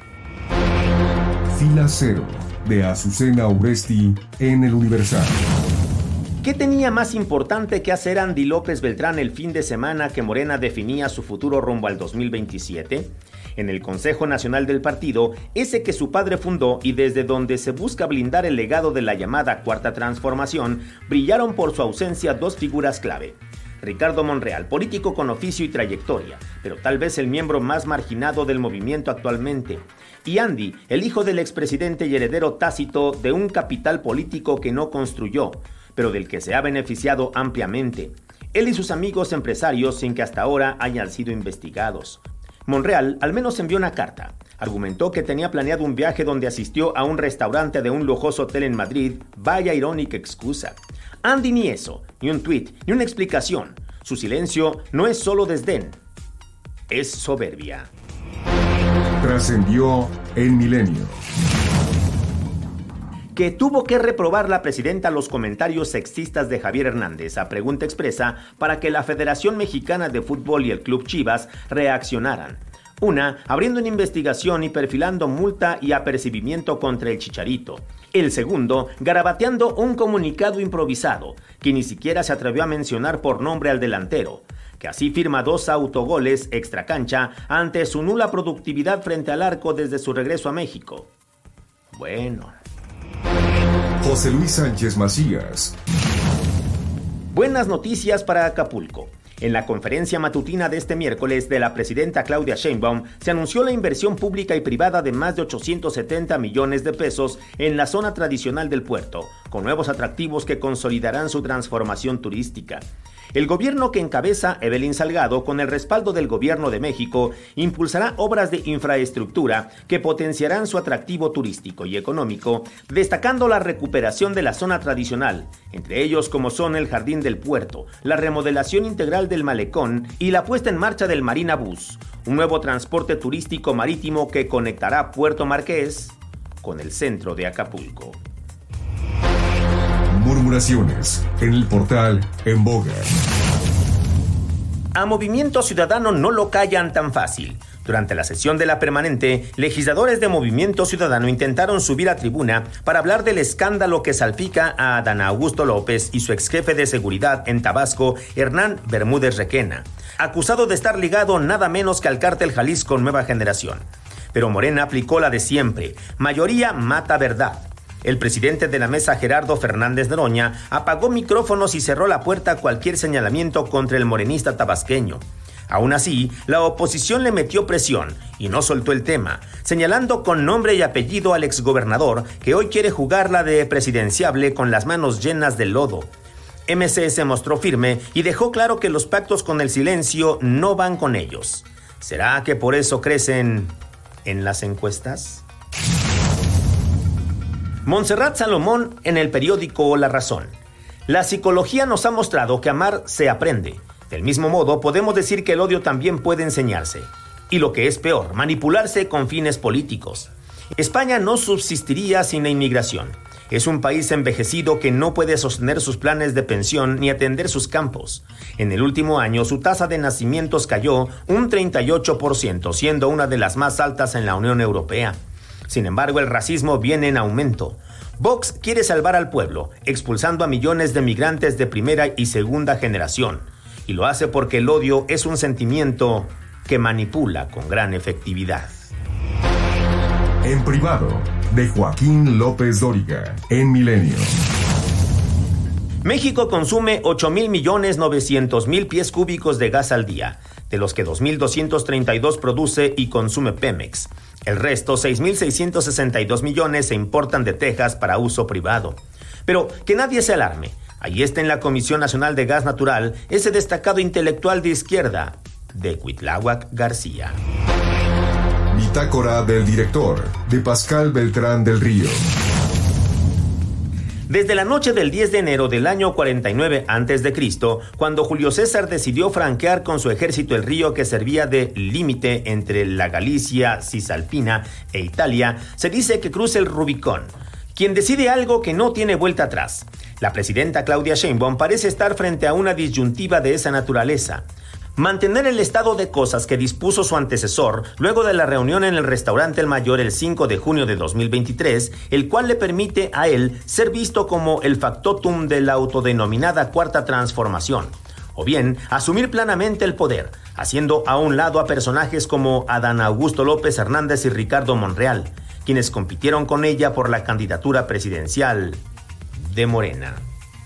Fila Cero, de Azucena Urresti, en El Universal. ¿Qué tenía más importante que hacer Andy López Beltrán el fin de semana que Morena definía su futuro rumbo al 2027? En el Consejo Nacional del partido, ese que su padre fundó y desde donde se busca blindar el legado de la llamada Cuarta Transformación, brillaron por su ausencia 2 figuras clave. Ricardo Monreal, político con oficio y trayectoria, pero tal vez el miembro más marginado del movimiento actualmente. Y Andy, el hijo del expresidente y heredero tácito de un capital político que no construyó, pero del que se ha beneficiado ampliamente. Él y sus amigos empresarios sin que hasta ahora hayan sido investigados. Monreal al menos envió una carta. Argumentó que tenía planeado un viaje donde asistió a un restaurante de un lujoso hotel en Madrid. Vaya irónica excusa. Andy ni eso, ni un tuit, ni una explicación. Su silencio no es solo desdén, es soberbia. Trascendió en Milenio. Que tuvo que reprobar la presidenta los comentarios sexistas de Javier Hernández a pregunta expresa para que la Federación Mexicana de Fútbol y el Club Chivas reaccionaran. Una, abriendo una investigación y perfilando multa y apercibimiento contra el Chicharito. El segundo, garabateando un comunicado improvisado, que ni siquiera se atrevió a mencionar por nombre al delantero, que así firma 2 autogoles extracancha ante su nula productividad frente al arco desde su regreso a México. Bueno. José Luis Sánchez Macías. Buenas noticias para Acapulco. En la conferencia matutina de este miércoles de la presidenta Claudia Sheinbaum, se anunció la inversión pública y privada de más de 870 millones de pesos en la zona tradicional del puerto, con nuevos atractivos que consolidarán su transformación turística. El gobierno que encabeza Evelyn Salgado, con el respaldo del Gobierno de México, impulsará obras de infraestructura que potenciarán su atractivo turístico y económico, destacando la recuperación de la zona tradicional, entre ellos como son el Jardín del Puerto, la remodelación integral del malecón y la puesta en marcha del Marina Bus, un nuevo transporte turístico marítimo que conectará Puerto Marqués con el centro de Acapulco. Murmuraciones en el portal En Boga. A Movimiento Ciudadano no lo callan tan fácil. Durante la sesión de la permanente, legisladores de Movimiento Ciudadano intentaron subir a tribuna para hablar del escándalo que salpica a Adán Augusto López y su exjefe de seguridad en Tabasco, Hernán Bermúdez Requena, acusado de estar ligado nada menos que al cártel Jalisco Nueva Generación. Pero Morena aplicó la de siempre: mayoría mata verdad. El presidente de la mesa, Gerardo Fernández Noroña, apagó micrófonos y cerró la puerta a cualquier señalamiento contra el morenista tabasqueño. Aún así, la oposición le metió presión y no soltó el tema, señalando con nombre y apellido al exgobernador, que hoy quiere jugarla de presidenciable con las manos llenas de lodo. MC se mostró firme y dejó claro que los pactos con el silencio no van con ellos. ¿Será que por eso crecen en las encuestas? Montserrat Salomón en el periódico La Razón. La psicología nos ha mostrado que amar se aprende. Del mismo modo, podemos decir que el odio también puede enseñarse. Y lo que es peor, manipularse con fines políticos. España no subsistiría sin la inmigración. Es un país envejecido que no puede sostener sus planes de pensión ni atender sus campos. En el último año, su tasa de nacimientos cayó un 38%, siendo una de las más altas en la Unión Europea. Sin embargo, el racismo viene en aumento. Vox quiere salvar al pueblo, expulsando a millones de migrantes de primera y segunda generación. Y lo hace porque el odio es un sentimiento que manipula con gran efectividad. En privado, de Joaquín López Dóriga, en Milenio. México consume 8,900,000 pies cúbicos de gas al día, de los que 2,232 produce y consume Pemex. El resto, 6,662 millones, se importan de Texas para uso privado. Pero que nadie se alarme. Ahí está en la Comisión Nacional de Gas Natural ese destacado intelectual de izquierda, de Cuitláhuac García. Bitácora del director, de Pascal Beltrán del Río. Desde la noche del 10 de enero del año 49 a.C., cuando Julio César decidió franquear con su ejército el río que servía de límite entre la Galicia cisalpina e Italia, se dice que cruza el Rubicón, quien decide algo que no tiene vuelta atrás. La presidenta Claudia Sheinbaum parece estar frente a una disyuntiva de esa naturaleza. Mantener el estado de cosas que dispuso su antecesor luego de la reunión en el restaurante El Mayor el 5 de junio de 2023, el cual le permite a él ser visto como el factotum de la autodenominada Cuarta Transformación. O bien, asumir plenamente el poder, haciendo a un lado a personajes como Adán Augusto López Hernández y Ricardo Monreal, quienes compitieron con ella por la candidatura presidencial de Morena.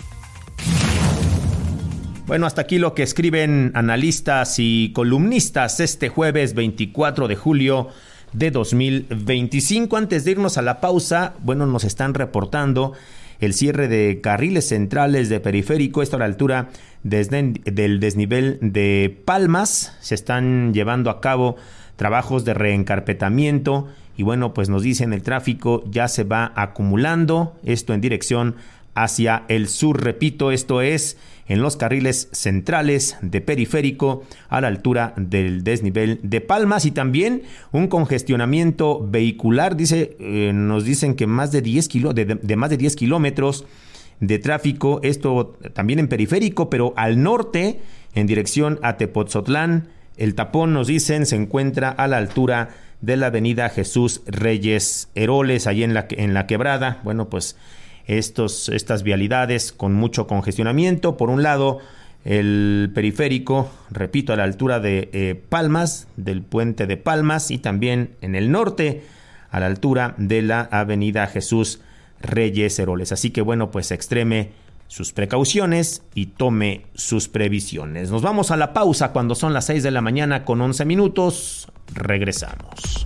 Bueno, hasta aquí lo que escriben analistas y columnistas este jueves 24 de julio de 2025. Antes de irnos a la pausa, bueno, nos están reportando el cierre de carriles centrales de periférico, esto a la altura del desnivel de Palmas. Se están llevando a cabo trabajos de reencarpetamiento y bueno, pues nos dicen el tráfico ya se va acumulando, esto en dirección hacia el sur. Repito, esto es en los carriles centrales de periférico a la altura del desnivel de Palmas, y también un congestionamiento vehicular. Nos dicen que más de 10 kilómetros de tráfico, esto también en periférico, pero al norte en dirección a Tepotzotlán. El tapón, nos dicen, se encuentra a la altura de la avenida Jesús Reyes Heroles, allí en la Quebrada. Bueno, pues estas vialidades con mucho congestionamiento. Por un lado, el periférico, repito, a la altura de Palmas, del puente de Palmas, y también en el norte, a la altura de la avenida Jesús Reyes Heroles. Así que bueno, pues extreme sus precauciones y tome sus previsiones. Nos vamos a la pausa cuando son las 6 de la mañana con 11 minutos. Regresamos.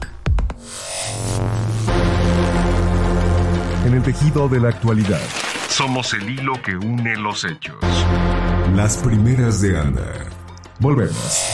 En el tejido de la actualidad, somos el hilo que une los hechos. Las primeras de Ana. Volvemos.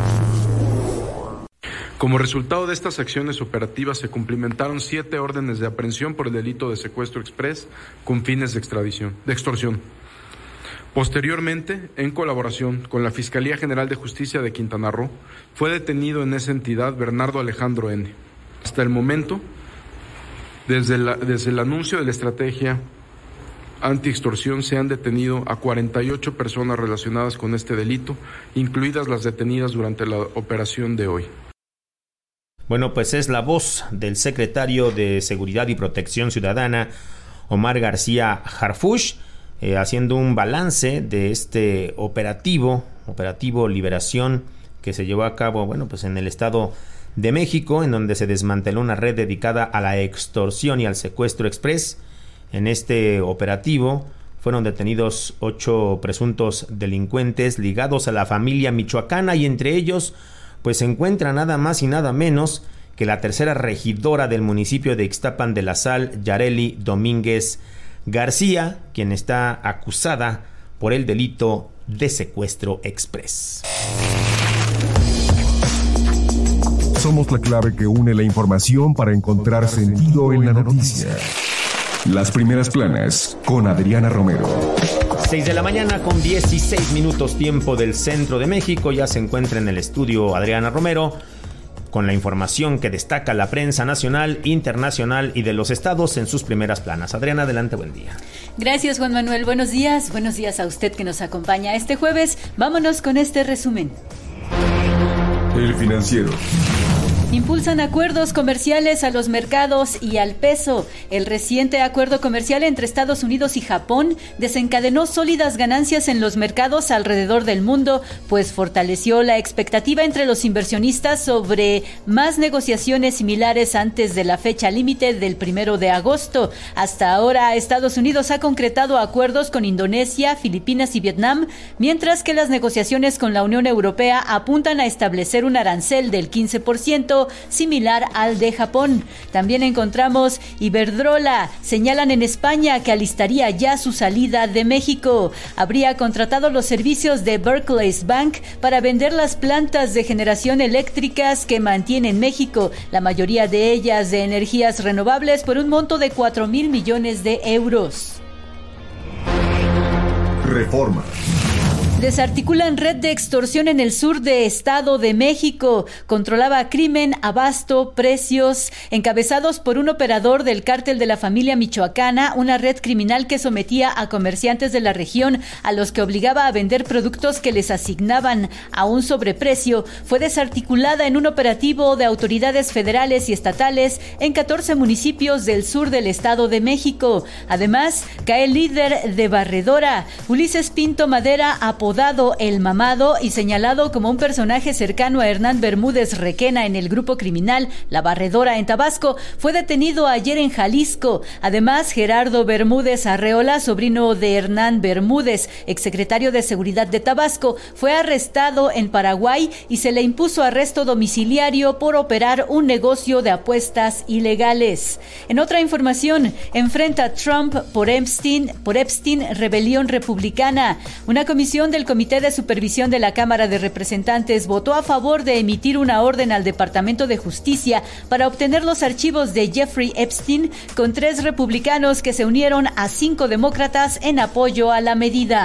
Como resultado de estas acciones operativas se cumplimentaron 7 órdenes de aprehensión por el delito de secuestro exprés con fines de extorsión. Posteriormente, en colaboración con la Fiscalía General de Justicia de Quintana Roo, fue detenido en esa entidad Bernardo Alejandro N. Hasta el momento, desde el anuncio de la estrategia anti-extorsión se han detenido a 48 personas relacionadas con este delito, incluidas las detenidas durante la operación de hoy. Bueno, pues es la voz del secretario de Seguridad y Protección Ciudadana, Omar García Harfuch, haciendo un balance de este operativo Liberación, que se llevó a cabo, bueno, pues en el Estado de México, en donde se desmanteló una red dedicada a la extorsión y al secuestro exprés. En este operativo fueron detenidos 8 presuntos delincuentes ligados a la familia michoacana, y entre ellos pues se encuentra nada más y nada menos que la tercera regidora del municipio de Ixtapan de la Sal, Yareli Domínguez García, quien está acusada por el delito de secuestro exprés. Somos la clave que une la información para encontrar sentido en la noticia. Las primeras planas con Adriana Romero. 6 de la mañana con 16 minutos tiempo del centro de México. Ya se encuentra en el estudio Adriana Romero con la información que destaca la prensa nacional, internacional y de los estados en sus primeras planas. Adriana, adelante, buen día. Gracias, Juan Manuel. Buenos días a usted que nos acompaña este jueves. Vámonos con este resumen. El Financiero. Impulsan acuerdos comerciales a los mercados y al peso. El reciente acuerdo comercial entre Estados Unidos y Japón desencadenó sólidas ganancias en los mercados alrededor del mundo, pues fortaleció la expectativa entre los inversionistas sobre más negociaciones similares antes de la fecha límite del 1 de agosto. Hasta ahora, Estados Unidos ha concretado acuerdos con Indonesia, Filipinas y Vietnam, mientras que las negociaciones con la Unión Europea apuntan a establecer un arancel del 15%, similar al de Japón. También encontramos Iberdrola. Señalan en España que alistaría ya su salida de México. Habría contratado los servicios de Barclays Bank para vender las plantas de generación eléctricas que mantiene en México, la mayoría de ellas de energías renovables, por un monto de 4,000 millones de euros. Reforma. Desarticulan red de extorsión en el sur de Estado de México. Controlaba crimen, abasto, precios, encabezados por un operador del cártel de la familia michoacana, una red criminal que sometía a comerciantes de la región, a los que obligaba a vender productos que les asignaban a un sobreprecio. Fue desarticulada en un operativo de autoridades federales y estatales en 14 municipios del sur del Estado de México. Además, cae el líder de Barredora, Ulises Pinto Madera, apodado El Mamado y señalado como un personaje cercano a Hernán Bermúdez Requena en el grupo criminal La Barredora en Tabasco, fue detenido ayer en Jalisco. Además, Gerardo Bermúdez Arreola, sobrino de Hernán Bermúdez, exsecretario de Seguridad de Tabasco, fue arrestado en Paraguay y se le impuso arresto domiciliario por operar un negocio de apuestas ilegales. En otra información, enfrenta Trump por Epstein, rebelión republicana. Una comisión del Comité de Supervisión de la Cámara de Representantes votó a favor de emitir una orden al Departamento de Justicia para obtener los archivos de Jeffrey Epstein, con 3 republicanos que se unieron a 5 demócratas en apoyo a la medida.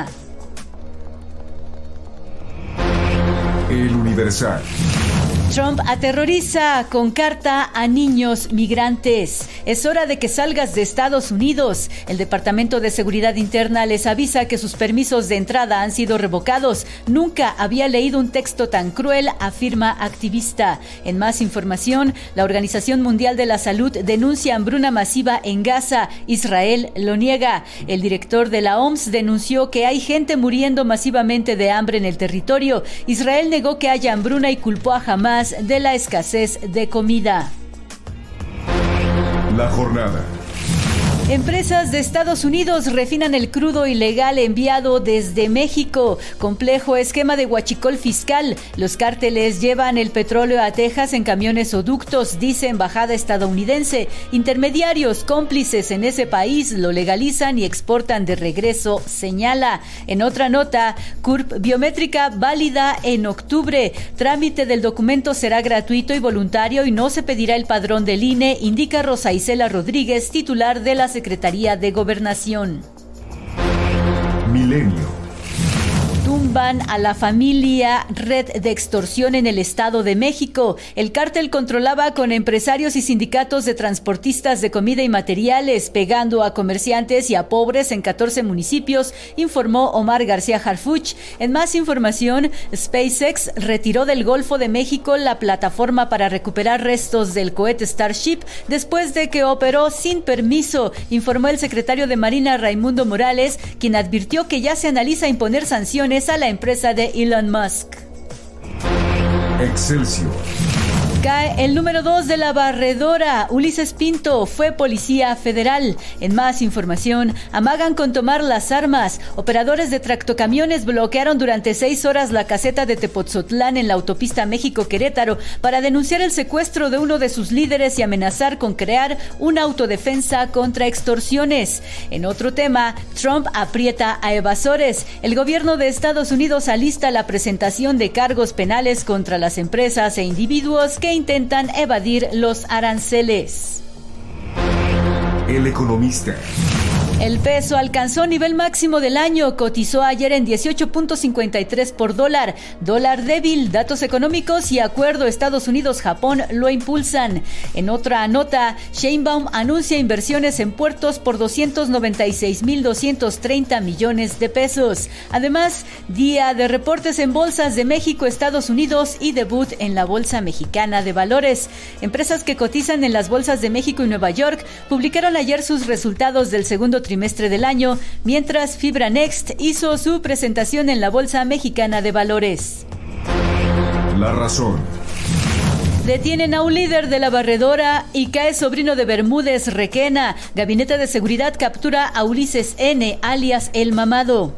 El Universal. Trump aterroriza con carta a niños migrantes. Es hora de que salgas de Estados Unidos. El Departamento de Seguridad Interna les avisa que sus permisos de entrada han sido revocados. Nunca había leído un texto tan cruel, afirma activista. En más información, la Organización Mundial de la Salud denuncia hambruna masiva en Gaza. Israel lo niega. El director de la OMS denunció que hay gente muriendo masivamente de hambre en el territorio. Israel negó que haya hambruna y culpó a Hamás de la escasez de comida. La jornada. Empresas de Estados Unidos refinan el crudo ilegal enviado desde México. Complejo esquema de huachicol fiscal. Los cárteles llevan el petróleo a Texas en camiones o ductos, dice embajada estadounidense. Intermediarios cómplices en ese país lo legalizan y exportan de regreso, señala. En otra nota, CURP biométrica válida en octubre. Trámite del documento será gratuito y voluntario y no se pedirá el padrón del INE, indica Rosa Isela Rodríguez, titular de la Secretaría de Gobernación. Milenio. Tumban a la familia red de extorsión en el Estado de México. El cártel controlaba con empresarios y sindicatos de transportistas de comida y materiales, pegando a comerciantes y a pobres en 14 municipios, informó Omar García Harfuch. En más información, SpaceX retiró del Golfo de México la plataforma para recuperar restos del cohete Starship después de que operó sin permiso, informó el secretario de Marina Raimundo Morales, quien advirtió que ya se analiza imponer sanciones a la empresa de Elon Musk. Excelsior. Cae el número 2 de la barredora. Ulises Pinto fue policía federal. En más información, amagan con tomar las armas. Operadores de tractocamiones bloquearon durante 6 horas la caseta de Tepotzotlán en la autopista México-Querétaro para denunciar el secuestro de uno de sus líderes y amenazar con crear una autodefensa contra extorsiones. En otro tema, Trump aprieta a evasores. El gobierno de Estados Unidos alista la presentación de cargos penales contra las empresas e individuos que intentan evadir los aranceles. El Economista. El peso alcanzó nivel máximo del año, cotizó ayer en 18.53 por dólar. Dólar débil, datos económicos y acuerdo Estados Unidos-Japón lo impulsan. En otra nota, Sheinbaum anuncia inversiones en puertos por 296.230 millones de pesos. Además, día de reportes en bolsas de México, Estados Unidos y debut en la Bolsa Mexicana de Valores. Empresas que cotizan en las bolsas de México y Nueva York publicaron ayer sus resultados del segundo trimestre del año, mientras Fibra Next hizo su presentación en la Bolsa Mexicana de Valores. La razón. Detienen a un líder de la barredora y cae sobrino de Bermúdez Requena. Gabinete de Seguridad captura a Ulises N., alias El Mamado.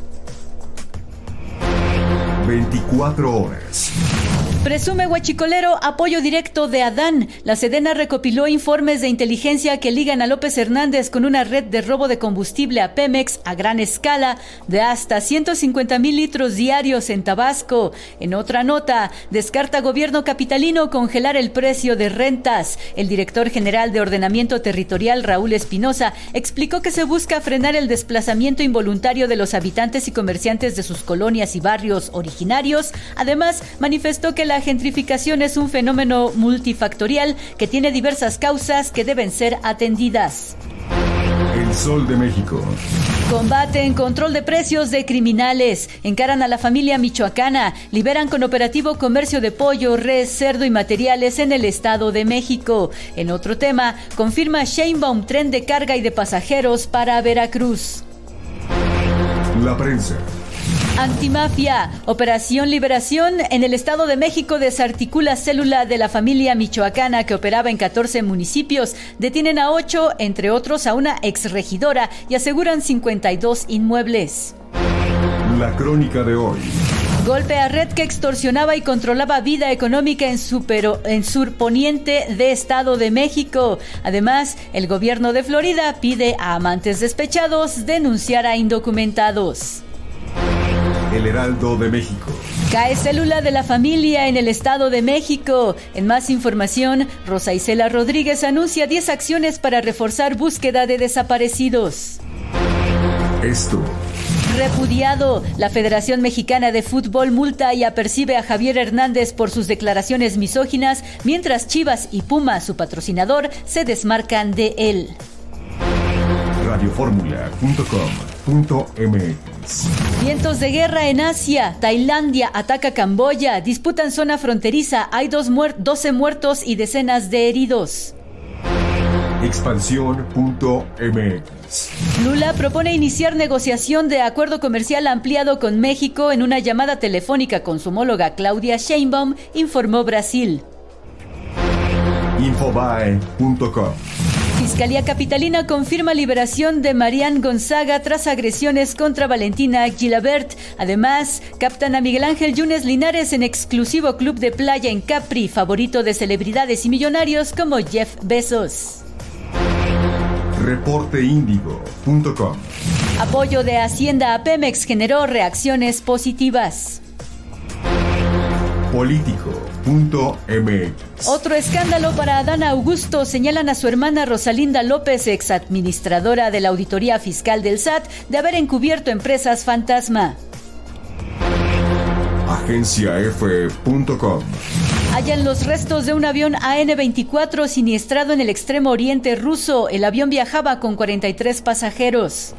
24 horas. Presume huachicolero apoyo directo de Adán. La Sedena recopiló informes de inteligencia que ligan a López Hernández con una red de robo de combustible a Pemex a gran escala de hasta 150,000 litros diarios en Tabasco. En otra nota, descarta gobierno capitalino congelar el precio de rentas. El director general de Ordenamiento Territorial, Raúl Espinosa, explicó que se busca frenar el desplazamiento involuntario de los habitantes y comerciantes de sus colonias y barrios originarios. Además, manifestó que la gentrificación es un fenómeno multifactorial que tiene diversas causas que deben ser atendidas. El Sol de México. Combate en control de precios de criminales. Encaran a la familia michoacana. Liberan con operativo comercio de pollo, res, cerdo y materiales en el Estado de México. En otro tema, confirma Sheinbaum tren de carga y de pasajeros para Veracruz. La prensa. Antimafia. Operación Liberación. En el Estado de México desarticula célula de la familia michoacana que operaba en 14 municipios. Detienen a 8, entre otros a una exregidora, y aseguran 52 inmuebles. La crónica de hoy. Golpe a red que extorsionaba y controlaba vida económica en surponiente de Estado de México. Además, el gobierno de Florida pide a amantes despechados denunciar a indocumentados. El Heraldo de México. Cae célula de la familia en el Estado de México. En más información, Rosa Isela Rodríguez anuncia 10 acciones para reforzar búsqueda de desaparecidos. Esto. Repudiado. La Federación Mexicana de Fútbol multa y apercibe a Javier Hernández por sus declaraciones misóginas, mientras Chivas y Puma, su patrocinador, se desmarcan de él. Radioformula.com.mx. Vientos de guerra en Asia. Tailandia ataca Camboya. Disputan zona fronteriza. Hay 12 muertos y decenas de heridos. Expansión.mx. Lula propone iniciar negociación de acuerdo comercial ampliado con México en una llamada telefónica con su homóloga Claudia Sheinbaum, informó Brasil. Infobae.com. Fiscalía Capitalina confirma liberación de Marian Gonzaga tras agresiones contra Valentina Gilabert. Además, captan a Miguel Ángel Yunes Linares en exclusivo club de playa en Capri, favorito de celebridades y millonarios como Jeff Bezos. Reporteindigo.com. Apoyo de Hacienda a Pemex generó reacciones positivas. Político.mx. Otro escándalo para Adán Augusto. Señalan a su hermana Rosalinda López, exadministradora de la Auditoría Fiscal del SAT, de haber encubierto empresas fantasma. Agenciaf.com. Hallan los restos de un avión AN-24 siniestrado en el extremo oriente ruso. El avión viajaba con 43 pasajeros.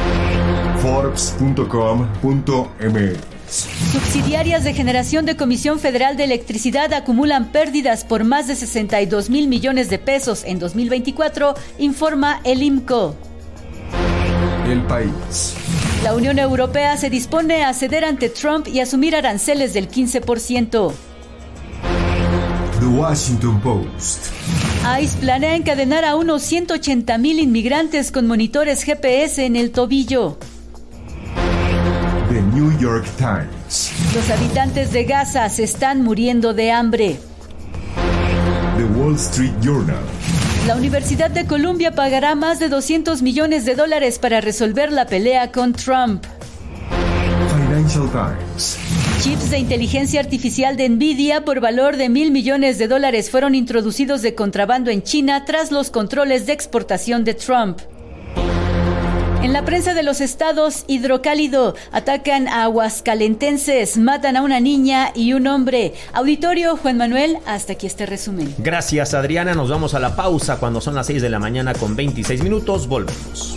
Forbes.com.mx. Subsidiarias de generación de Comisión Federal de Electricidad acumulan pérdidas por más de 62,000 millones de pesos en 2024, informa el IMCO. El País. La Unión Europea se dispone a ceder ante Trump y asumir aranceles del 15%. The Washington Post. ICE planea encadenar a unos 180,000 inmigrantes con monitores GPS en el tobillo. The New York Times. Los habitantes de Gaza se están muriendo de hambre. The Wall Street Journal. La Universidad de Columbia pagará más de $200 millones para resolver la pelea con Trump. Financial Times. Chips de inteligencia artificial de Nvidia por valor de $1,000 millones fueron introducidos de contrabando en China tras los controles de exportación de Trump. En la prensa de los estados, Hidrocálido, atacan a aguascalentenses, matan a una niña y un hombre. Auditorio, Juan Manuel, hasta aquí este resumen. Gracias, Adriana. Nos vamos a la pausa cuando son las 6 de la mañana con 26 minutos. Volvemos.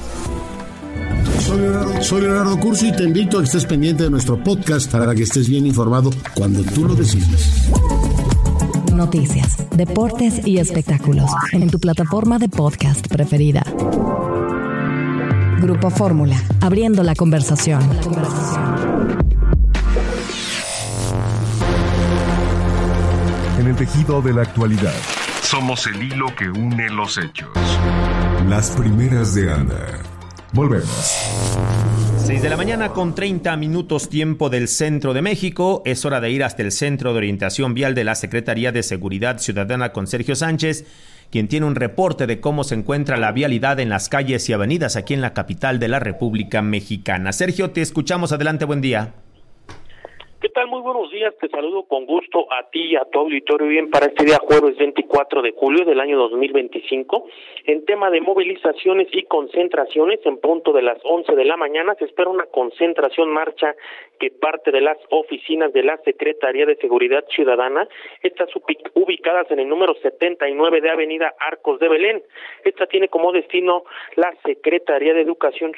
Soy Leonardo Curcio y te invito a que estés pendiente de nuestro podcast para que estés bien informado cuando tú lo decidas. Noticias, deportes y espectáculos en tu plataforma de podcast preferida. Grupo Fórmula, abriendo la conversación. En el tejido de la actualidad, somos el hilo que une los hechos. Las primeras de Ana. Volvemos. 6 de la mañana con 30 minutos tiempo del centro de México. Es hora de ir hasta el Centro de Orientación Vial de la Secretaría de Seguridad Ciudadana con Sergio Sánchez, quien tiene un reporte de cómo se encuentra la vialidad en las calles y avenidas aquí en la capital de la República Mexicana. Sergio, te escuchamos. Adelante, buen día. ¿Qué tal? Muy buenos días, te saludo con gusto a ti y a tu auditorio. Bien, para este día jueves 24 de julio del año 2025, en tema de movilizaciones y concentraciones, en punto de las 11 de la mañana se espera una concentración marcha que parte de las oficinas de la Secretaría de Seguridad Ciudadana, estas ubicadas en el número 79 de Avenida Arcos de Belén. Esta tiene como destino la Secretaría de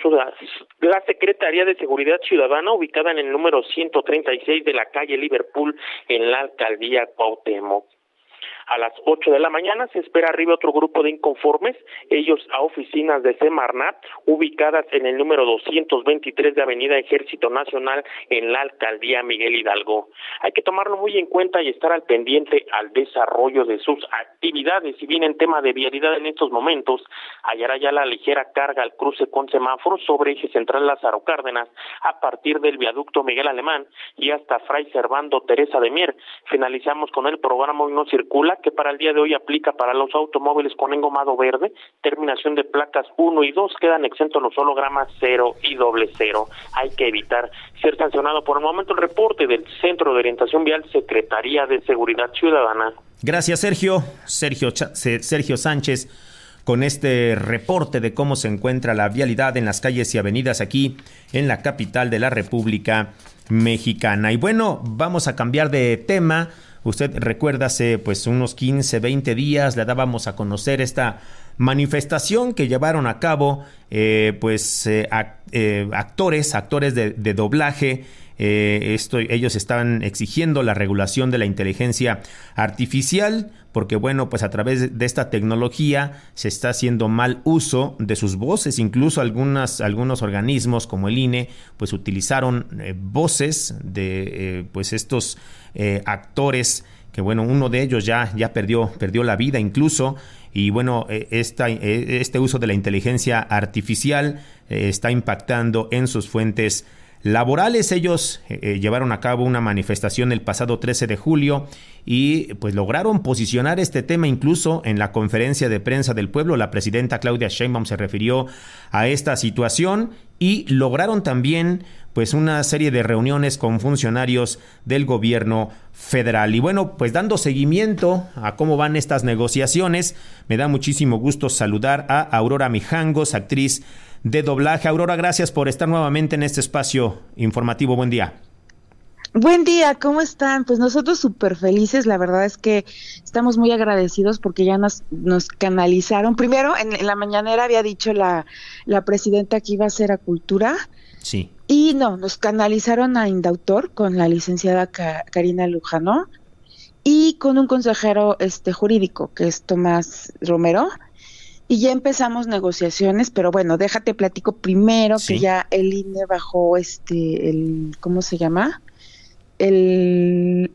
la Secretaría de Seguridad Ciudadana, ubicada en el número 136 de la calle Liverpool en la alcaldía Cuauhtémoc. A las 8 de la mañana se espera arriba otro grupo de inconformes, ellos a oficinas de Semarnat, ubicadas en el número 223 de Avenida Ejército Nacional en la alcaldía Miguel Hidalgo. Hay que tomarlo muy en cuenta y estar al pendiente al desarrollo de sus actividades. Si bien en tema de vialidad en estos momentos, hallará ya la ligera carga al cruce con semáforos sobre eje central Lázaro Cárdenas, a partir del viaducto Miguel Alemán y hasta Fray Servando Teresa de Mier. Finalizamos con el programa Hoy No Circula, que para el día de hoy aplica para los automóviles con engomado verde, terminación de placas 1 y 2, quedan exentos los hologramas 0 y 00. Hay que evitar ser sancionado. Por el momento, el reporte del Centro de Orientación Vial, Secretaría de Seguridad Ciudadana. Gracias, Sergio. Sergio Sánchez, con este reporte de cómo se encuentra la vialidad en las calles y avenidas aquí en la capital de la República Mexicana. Y bueno, vamos a cambiar de tema. Usted recuerda, hace pues unos 15, 20 días le dábamos a conocer esta manifestación que llevaron a cabo actores de doblaje. Ellos están exigiendo la regulación de la inteligencia artificial porque, bueno, pues a través de esta tecnología se está haciendo mal uso de sus voces. Incluso algunos organismos como el INE pues utilizaron voces de pues estos actores bueno, uno de ellos ya perdió la vida incluso. Y bueno, este uso de la inteligencia artificial está impactando en sus fuentes laborales. Ellos llevaron a cabo una manifestación el pasado 13 de julio y pues lograron posicionar este tema incluso en la conferencia de prensa del pueblo. La presidenta Claudia Sheinbaum se refirió a esta situación y lograron también pues una serie de reuniones con funcionarios del gobierno federal. Y bueno, pues dando seguimiento a cómo van estas negociaciones, me da muchísimo gusto saludar a Aurora Mijangos, actriz de doblaje. Aurora, gracias por estar nuevamente en este espacio informativo. Buen día. Buen día, ¿cómo están? Pues nosotros súper felices, la verdad es que estamos muy agradecidos porque ya nos canalizaron. Primero, en la mañanera había dicho la presidenta que iba a ser a Cultura. Sí. Y nos canalizaron a Indautor con la licenciada Karina Lujano y con un consejero jurídico que es Tomás Romero. Y ya empezamos negociaciones, pero bueno, déjate platico primero que ya el INE bajó ¿cómo se llama? El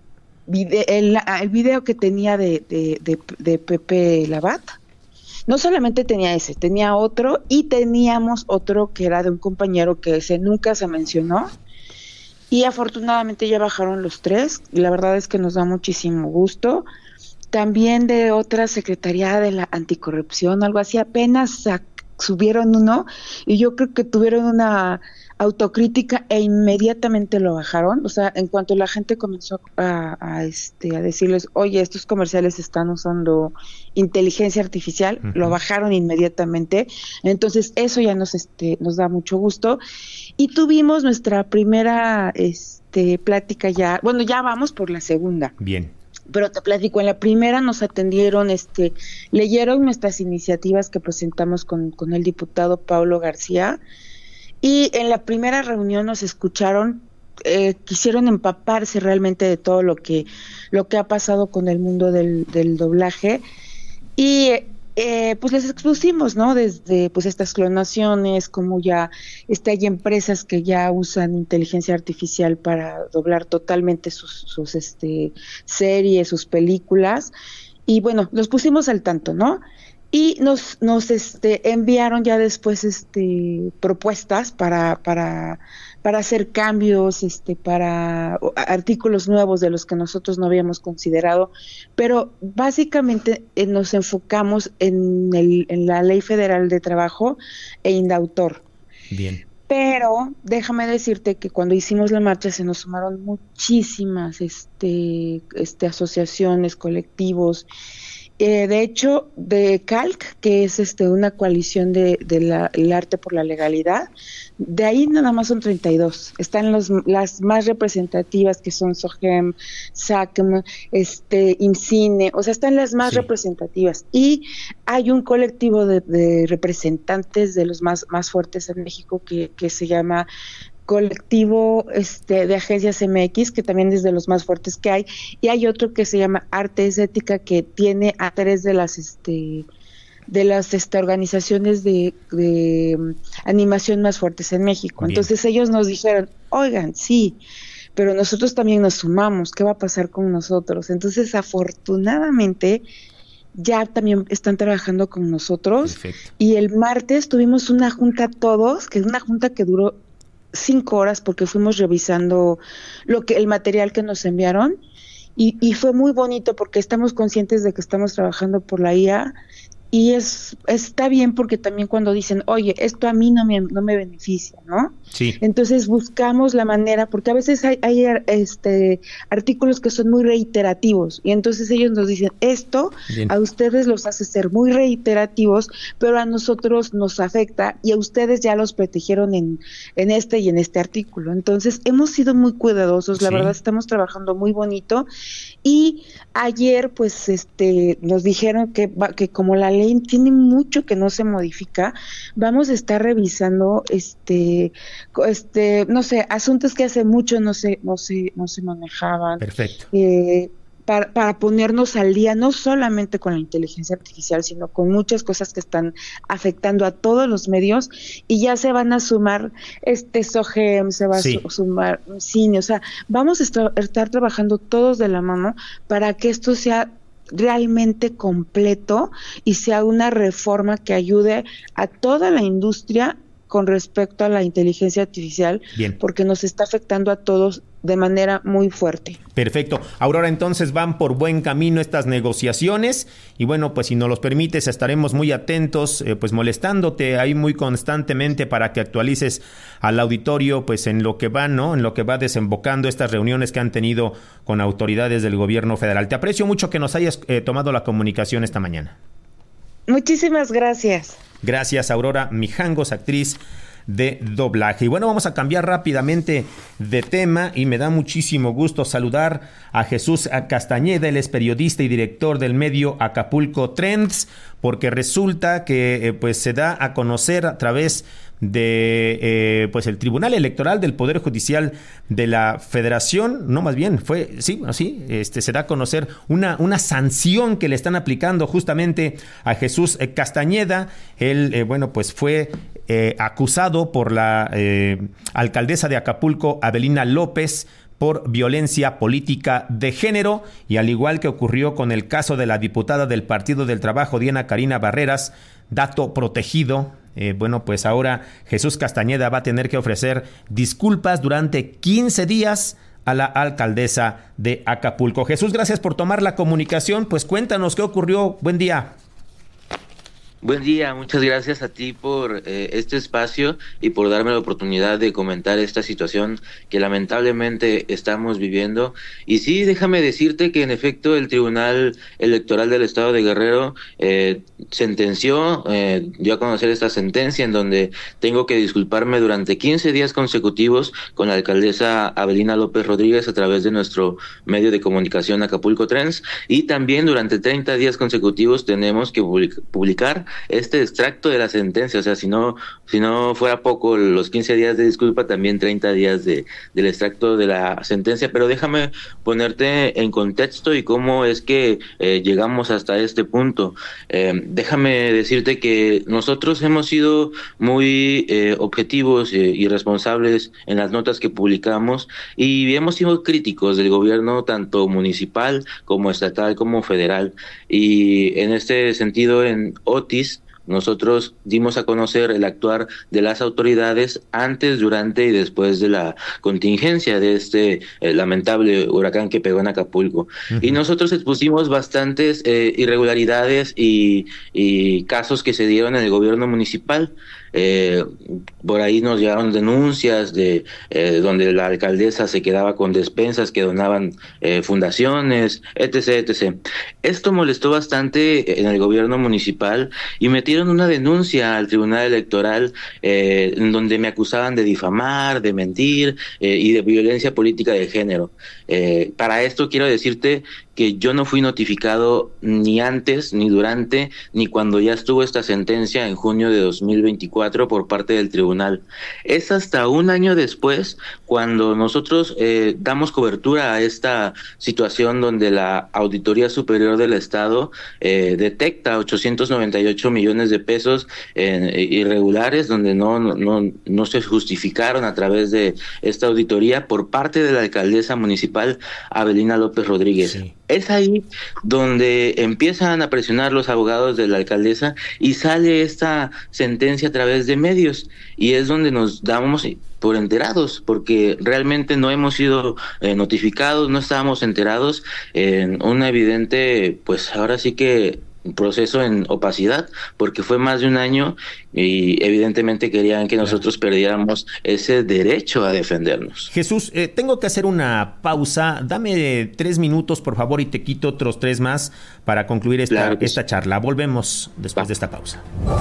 video que tenía de Pepe Labat. No solamente tenía ese, tenía otro y teníamos otro que era de un compañero que nunca se mencionó y afortunadamente ya bajaron los 3 y la verdad es que nos da muchísimo gusto. También de otra secretaría de la anticorrupción, algo así, apenas subieron uno y yo creo que tuvieron una autocrítica e inmediatamente lo bajaron. O sea, en cuanto la gente comenzó a decirles, oye, estos comerciales están usando inteligencia artificial, lo bajaron inmediatamente. Entonces eso ya nos da mucho gusto. Y tuvimos nuestra primera plática ya vamos por la segunda. Bien. Pero te platico, en la primera nos atendieron, leyeron nuestras iniciativas que presentamos con el diputado Paulo García, y en la primera reunión nos escucharon, quisieron empaparse realmente de todo lo que ha pasado con el mundo del doblaje, y pues les expusimos, ¿no? Desde pues estas clonaciones, como ya hay empresas que ya usan inteligencia artificial para doblar totalmente sus series, sus películas, y bueno, los pusimos al tanto, ¿no? Y nos enviaron ya después propuestas para hacer cambios, para artículos nuevos de los que nosotros no habíamos considerado, pero básicamente nos enfocamos en la Ley Federal de Trabajo e Indautor. Bien. Pero déjame decirte que cuando hicimos la marcha se nos sumaron muchísimas asociaciones, colectivos. De hecho, de CALC, que es una coalición el arte por la legalidad, de ahí nada más son 32. Están las más representativas, que son SOGEM, SACM, IMCINE, o sea, están las más representativas. Y hay un colectivo de representantes de los más fuertes en México que se llama colectivo de agencias MX, que también es de los más fuertes que hay, y hay otro que se llama Arte es Ética, que tiene a 3 de las organizaciones de animación más fuertes en México. Bien. Entonces ellos nos dijeron, oigan, sí, pero nosotros también nos sumamos, ¿qué va a pasar con nosotros? Entonces afortunadamente ya también están trabajando con nosotros. Perfecto. Y el martes tuvimos una junta todos, que es una junta que duró 5 horas porque fuimos revisando el material que nos enviaron y fue muy bonito porque estamos conscientes de que estamos trabajando por la IA y está bien porque también cuando dicen, oye, esto a mí no me beneficia, ¿no? Sí. Entonces buscamos la manera, porque a veces hay artículos que son muy reiterativos y entonces ellos nos dicen, esto bien, a ustedes los hace ser muy reiterativos, pero a nosotros nos afecta y a ustedes ya los protegieron en este y en este artículo. Entonces hemos sido muy cuidadosos, la verdad estamos trabajando muy bonito y ayer pues nos dijeron que como la ley tiene mucho que no se modifica, vamos a estar revisando no sé, asuntos que hace mucho no se manejaban. Perfecto. para ponernos al día, no solamente con la inteligencia artificial, sino con muchas cosas que están afectando a todos los medios, y ya se van a sumar SOGEM, se va a sumar CINE, o sea, vamos a estar trabajando todos de la mano para que esto sea realmente completo y sea una reforma que ayude a toda la industria con respecto a la inteligencia artificial. Bien. Porque nos está afectando a todos de manera muy fuerte. Perfecto. Aurora, entonces van por buen camino estas negociaciones y bueno, pues si nos los permites estaremos muy atentos, pues molestándote ahí muy constantemente para que actualices al auditorio pues en lo que va, ¿no? En lo que va desembocando estas reuniones que han tenido con autoridades del gobierno federal. Te aprecio mucho que nos hayas tomado la comunicación esta mañana. Muchísimas gracias. Gracias, Aurora Mijangos, actriz de doblaje. Y bueno, vamos a cambiar rápidamente de tema y me da muchísimo gusto saludar a Jesús Castañeda. Él es periodista y director del medio Acapulco Trends, porque resulta que pues se da a conocer a través de pues el Tribunal Electoral del Poder Judicial de la Federación, no, más bien fue, se da a conocer una sanción que le están aplicando justamente a Jesús Castañeda. Él, pues fue acusado por la alcaldesa de Acapulco, Avelina López, por violencia política de género, y al igual que ocurrió con el caso de la diputada del Partido del Trabajo, Diana Karina Barreras, dato protegido, pues ahora Jesús Castañeda va a tener que ofrecer disculpas durante 15 días a la alcaldesa de Acapulco. Jesús, gracias por tomar la comunicación. Pues cuéntanos qué ocurrió. Buen día. Buen día, muchas gracias a ti por este espacio y por darme la oportunidad de comentar esta situación que lamentablemente estamos viviendo. Y sí, déjame decirte que en efecto el Tribunal Electoral del Estado de Guerrero sentenció, dio a conocer esta sentencia en donde tengo que disculparme durante 15 días consecutivos con la alcaldesa Avelina López Rodríguez a través de nuestro medio de comunicación Acapulco Trends, y también durante 30 días consecutivos tenemos que publicar este extracto de la sentencia. O sea, si no fuera poco los 15 días de disculpa, también 30 días del extracto de la sentencia. Pero déjame ponerte en contexto y cómo es que llegamos hasta este punto. Déjame decirte que nosotros hemos sido muy objetivos y responsables en las notas que publicamos, y hemos sido críticos del gobierno tanto municipal como estatal como federal. Y en este sentido, en Otis nosotros dimos a conocer el actuar de las autoridades antes, durante y después de la contingencia de este lamentable huracán que pegó en Acapulco. Uh-huh. Y nosotros expusimos bastantes irregularidades y casos que se dieron en el gobierno municipal. Por ahí nos llegaron denuncias de donde la alcaldesa se quedaba con despensas que donaban fundaciones, etc. Esto molestó bastante en el gobierno municipal y metieron una denuncia al Tribunal Electoral en donde me acusaban de difamar, de mentir y de violencia política de género. Para esto quiero decirte que yo no fui notificado ni antes, ni durante, ni cuando ya estuvo esta sentencia en junio de 2024 por parte del tribunal. Es hasta un año después cuando nosotros damos cobertura a esta situación donde la Auditoría Superior del Estado detecta 898 millones de pesos irregulares, donde no se justificaron a través de esta auditoría por parte de la alcaldesa municipal Avelina López Rodríguez. Sí. Es ahí donde empiezan a presionar los abogados de la alcaldesa y sale esta sentencia a través de medios, y es donde nos damos por enterados, porque realmente no hemos sido notificados, no estábamos enterados en un evidente, pues ahora sí que proceso en opacidad, porque fue más de un año y evidentemente querían que nosotros perdiéramos ese derecho a defendernos. Jesús, tengo que hacer una pausa. Dame 3 minutos, por favor, y te quito otros 3 más para concluir esta charla. Volvemos después de esta pausa.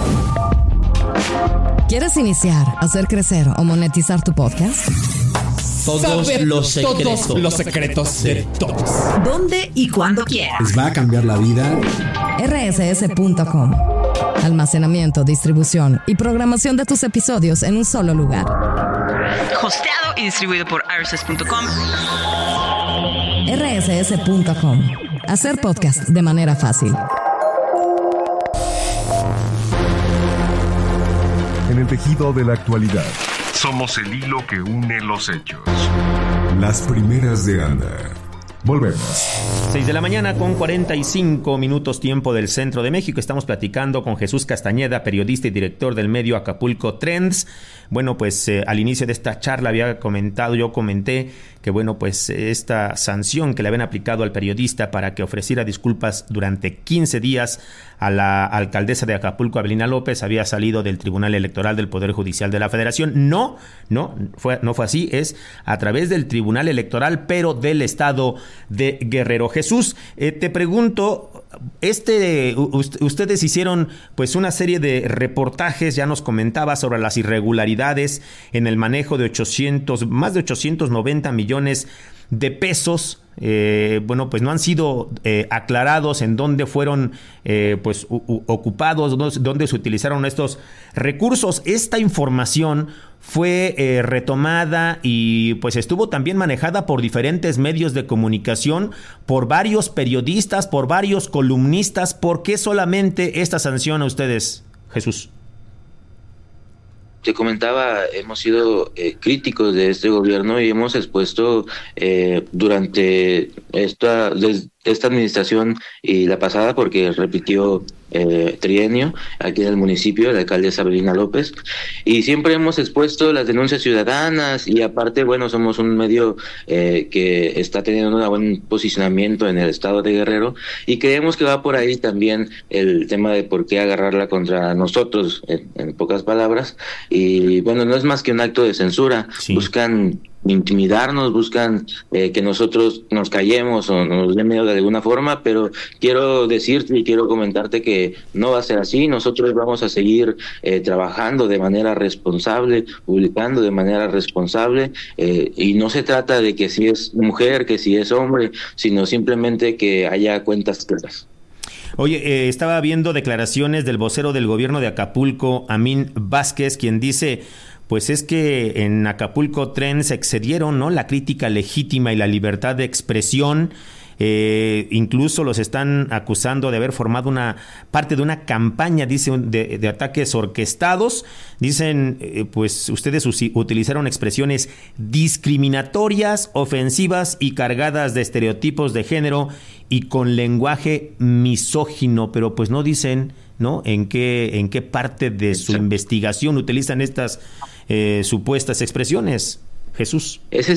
¿Quieres iniciar, hacer crecer o monetizar tu podcast? Todos los secretos de todos. ¿Dónde y cuándo quieras? Les va a cambiar la vida. rss.com. Almacenamiento, distribución y programación de tus episodios en un solo lugar. Hosteado y distribuido por rss.com. rss.com. Hacer podcast de manera fácil. En el tejido de la actualidad, somos el hilo que une los hechos. Las primeras de Anda. Volvemos. 6 de la mañana con 45 minutos tiempo del centro de México. Estamos platicando con Jesús Castañeda, periodista y director del medio Acapulco Trends. Bueno, pues al inicio de esta charla yo comenté que bueno, pues esta sanción que le habían aplicado al periodista para que ofreciera disculpas durante 15 días a la alcaldesa de Acapulco, Avelina López, había salido del Tribunal Electoral del Poder Judicial de la Federación. No fue así, es a través del Tribunal Electoral, pero del estado de Guerrero. Jesús, te pregunto, ustedes hicieron pues una serie de reportajes, ya nos comentaba sobre las irregularidades en el manejo de más de 890 millones de pesos. Bueno, pues no han sido aclarados en dónde fueron pues ocupados, dónde se utilizaron estos recursos. Esta información fue retomada y pues estuvo también manejada por diferentes medios de comunicación, por varios periodistas, por varios columnistas. ¿Por qué solamente esta sanción a ustedes, Jesús? Te comentaba, hemos sido críticos de este gobierno y hemos expuesto durante esta administración y la pasada, porque repitió trienio aquí en el municipio, la alcaldesa Avelina López, y siempre hemos expuesto las denuncias ciudadanas y aparte, bueno, somos un medio que está teniendo un buen posicionamiento en el estado de Guerrero y creemos que va por ahí también el tema de por qué agarrarla contra nosotros, en pocas palabras, y bueno, no es más que un acto de censura. Sí. Buscan intimidarnos, buscan que nosotros nos callemos o nos den miedo de alguna forma, pero quiero decirte y quiero comentarte que no va a ser así. Nosotros vamos a seguir trabajando de manera responsable, publicando de manera responsable, y no se trata de que si es mujer, que si es hombre, sino simplemente que haya cuentas claras. Oye, estaba viendo declaraciones del vocero del gobierno de Acapulco, Amín Vázquez, quien dice: pues es que en Acapulco Trends se excedieron, ¿no?, la crítica legítima y la libertad de expresión. Incluso los están acusando de haber formado una parte de una campaña, dice, de ataques orquestados. Dicen, pues ustedes utilizaron expresiones discriminatorias, ofensivas y cargadas de estereotipos de género y con lenguaje misógino, pero pues no dicen, ¿no?, en qué parte de su investigación utilizan estas supuestas expresiones. Jesús. Ese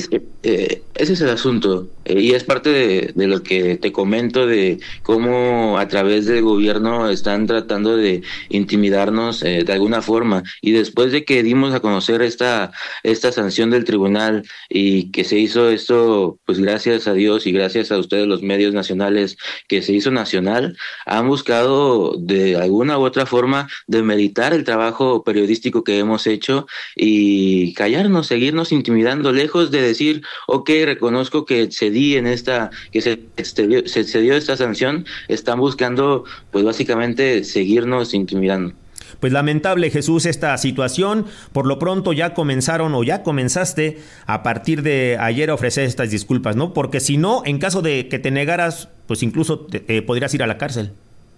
es el asunto, y es parte de lo que te comento, de cómo a través del gobierno están tratando de intimidarnos de alguna forma, y después de que dimos a conocer esta sanción del tribunal y que se hizo esto, pues gracias a Dios y gracias a ustedes los medios nacionales, que se hizo nacional, han buscado de alguna u otra forma demeritar el trabajo periodístico que hemos hecho y callarnos, seguirnos intimidando, lejos de decir, ok, reconozco que cedí en que se excedió esta sanción. Están buscando, pues básicamente, seguirnos intimidando. Pues lamentable, Jesús, esta situación. Por lo pronto ya comenzaste a partir de ayer a ofrecer estas disculpas, ¿no? Porque si no, en caso de que te negaras, pues incluso podrías ir a la cárcel.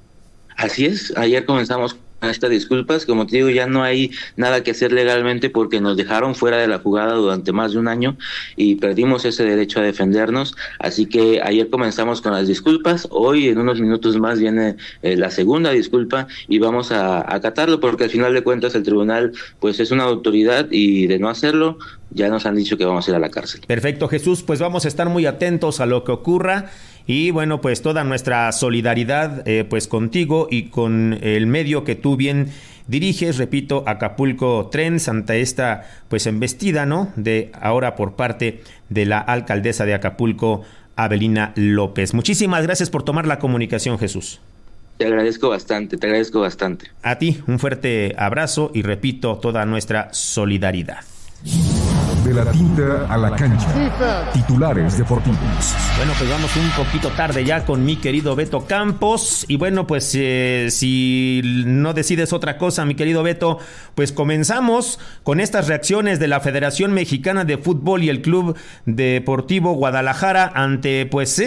Así es, ayer comenzamos a estas disculpas. Como te digo, ya no hay nada que hacer legalmente porque nos dejaron fuera de la jugada durante más de un año y perdimos ese derecho a defendernos. Así que ayer comenzamos con las disculpas. Hoy, en unos minutos más, viene la segunda disculpa y vamos a acatarlo, porque al final de cuentas el tribunal pues es una autoridad y de no hacerlo ya nos han dicho que vamos a ir a la cárcel. Perfecto, Jesús, pues vamos a estar muy atentos a lo que ocurra. Y bueno, pues toda nuestra solidaridad pues contigo y con el medio que tú bien diriges, repito, Acapulco Trends, ante esta pues embestida, ¿no?, de ahora por parte de la alcaldesa de Acapulco, Avelina López. Muchísimas gracias por tomar la comunicación, Jesús. Te agradezco bastante. A ti, un fuerte abrazo y repito, toda nuestra solidaridad. De la tinta a la cancha. Titulares deportivos. Bueno, pues vamos un poquito tarde ya con mi querido Beto Campos. Y bueno, pues si no decides otra cosa, mi querido Beto, pues comenzamos con estas reacciones de la Federación Mexicana de Fútbol y el Club Deportivo Guadalajara ante pues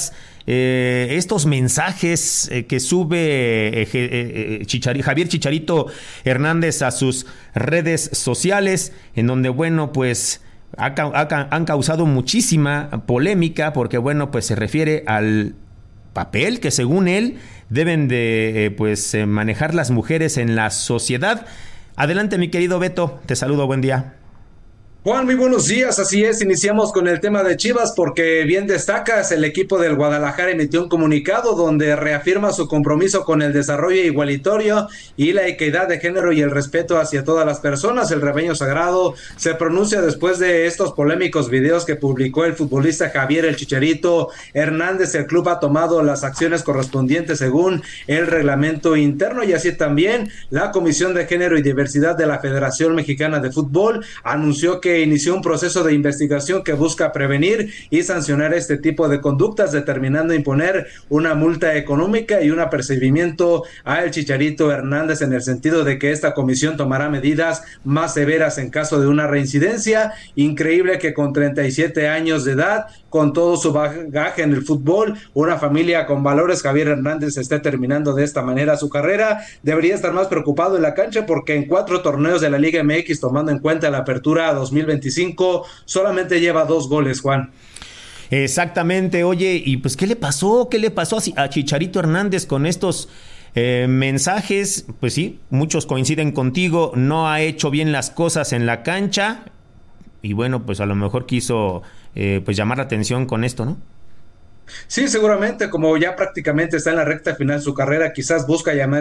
estos mensajes que sube Javier Chicharito Hernández a sus redes sociales, en donde, bueno, pues han causado muchísima polémica, porque, bueno, pues se refiere al papel que, según él, deben de manejar las mujeres en la sociedad. Adelante, mi querido Beto, te saludo, buen día. Juan, muy buenos días, así es, iniciamos con el tema de Chivas porque bien destacas, el equipo del Guadalajara emitió un comunicado donde reafirma su compromiso con el desarrollo igualitario y la equidad de género y el respeto hacia todas las personas. El rebaño sagrado se pronuncia después de estos polémicos videos que publicó el futbolista Javier El Chicharito Hernández. El club ha tomado las acciones correspondientes según el reglamento interno, y así también la Comisión de Género y Diversidad de la Federación Mexicana de Fútbol anunció que inició un proceso de investigación que busca prevenir y sancionar este tipo de conductas, determinando imponer una multa económica y un apercibimiento a El Chicharito Hernández, en el sentido de que esta comisión tomará medidas más severas en caso de una reincidencia. Increíble que con 37 años de edad, con todo su bagaje en el fútbol, una familia con valores, Javier Hernández esté terminando de esta manera su carrera. Debería estar más preocupado en la cancha, porque en 4 torneos de la Liga MX, tomando en cuenta la apertura 2025, solamente lleva 2 goles, Juan. Exactamente. Oye, y pues ¿qué le pasó a Chicharito Hernández con estos mensajes? Pues sí, muchos coinciden contigo, no ha hecho bien las cosas en la cancha, y bueno, pues a lo mejor quiso pues llamar la atención con esto, ¿no? Sí, seguramente, como ya prácticamente está en la recta final de su carrera, quizás busca llamar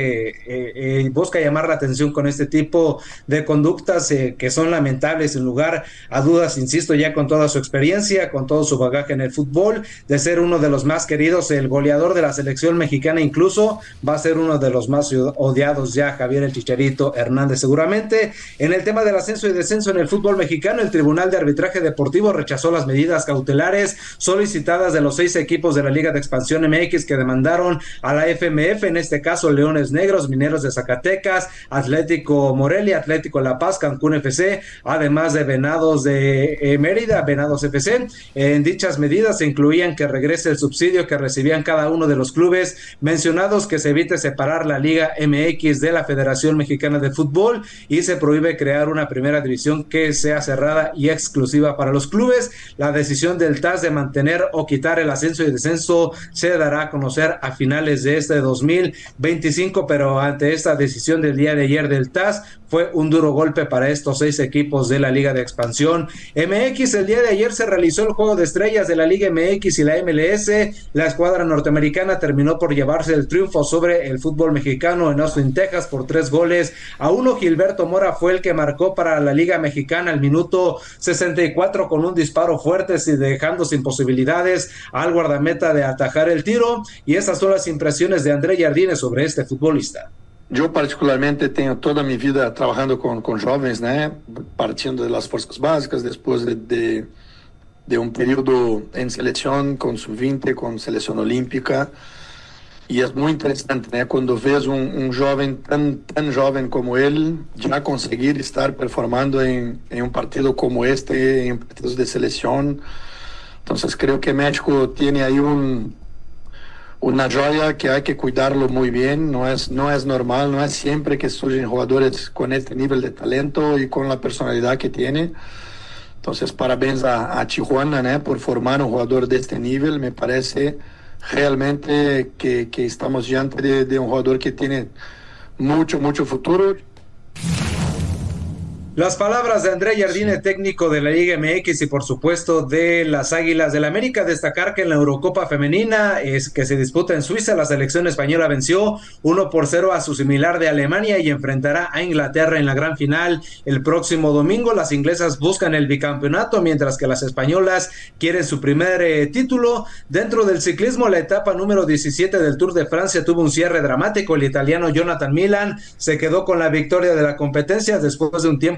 la atención con este tipo de conductas que son lamentables, sin lugar a dudas, insisto, ya con toda su experiencia, con todo su bagaje en el fútbol, de ser uno de los más queridos, el goleador de la selección mexicana, incluso va a ser uno de los más odiados ya, Javier El Chicharito Hernández, seguramente. En el tema del ascenso y descenso en el fútbol mexicano, el Tribunal de Arbitraje Deportivo rechazó las medidas cautelares solicitadas de los 6 equipos de la Liga de Expansión MX que demandaron a la FMF, en este caso Leones Negros, Mineros de Zacatecas, Atlético Morelia, Atlético La Paz, Cancún FC, además de Venados de Mérida, Venados FC. En dichas medidas se incluían que regrese el subsidio que recibían cada uno de los clubes mencionados, que se evite separar la Liga MX de la Federación Mexicana de Fútbol, y se prohíbe crear una primera división que sea cerrada y exclusiva para los clubes. La decisión del TAS de mantener o quitar el ascenso y descenso se dará a conocer a finales de este 2025, pero ante esta decisión del día de ayer del TAS, fue un duro golpe para estos 6 equipos de la Liga de Expansión MX. El día de ayer se realizó el Juego de Estrellas de la Liga MX y la MLS. La escuadra norteamericana terminó por llevarse el triunfo sobre el fútbol mexicano en Austin, Texas, por 3-1. Gilberto Mora fue el que marcó para la Liga Mexicana al minuto 64 con un disparo fuerte, y dejando sin posibilidades al guardameta de atajar el tiro. Y esas son las impresiones de André Jardine sobre este futbolista. Yo particularmente tengo toda mi vida trabajando con jóvenes, ¿no? Partiendo de las fuerzas básicas, después de un periodo en selección con sub-20, con selección olímpica. Y es muy interesante, ¿no? Cuando ves un joven tan joven como él ya conseguir estar performando en un partido como este, en partidos de selección. Entonces creo que México tiene ahí una joya que hay que cuidarlo muy bien. No es normal, no es siempre que surgen jugadores con este nivel de talento y con la personalidad que tiene. Entonces parabéns a Tijuana, ¿no? Por formar un jugador de este nivel. Me parece realmente que estamos diante de un jugador que tiene mucho futuro. Las palabras de André Jardine, técnico de la Liga MX y por supuesto de las Águilas del América. Destacar que en la Eurocopa Femenina que se disputa en Suiza, la selección española venció 1-0 a su similar de Alemania y enfrentará a Inglaterra en la gran final el próximo domingo. Las inglesas buscan el bicampeonato, mientras que las españolas quieren su primer título. Dentro del ciclismo, la etapa número 17 del Tour de Francia tuvo un cierre dramático. El italiano Jonathan Milan se quedó con la victoria de la competencia después de un tiempo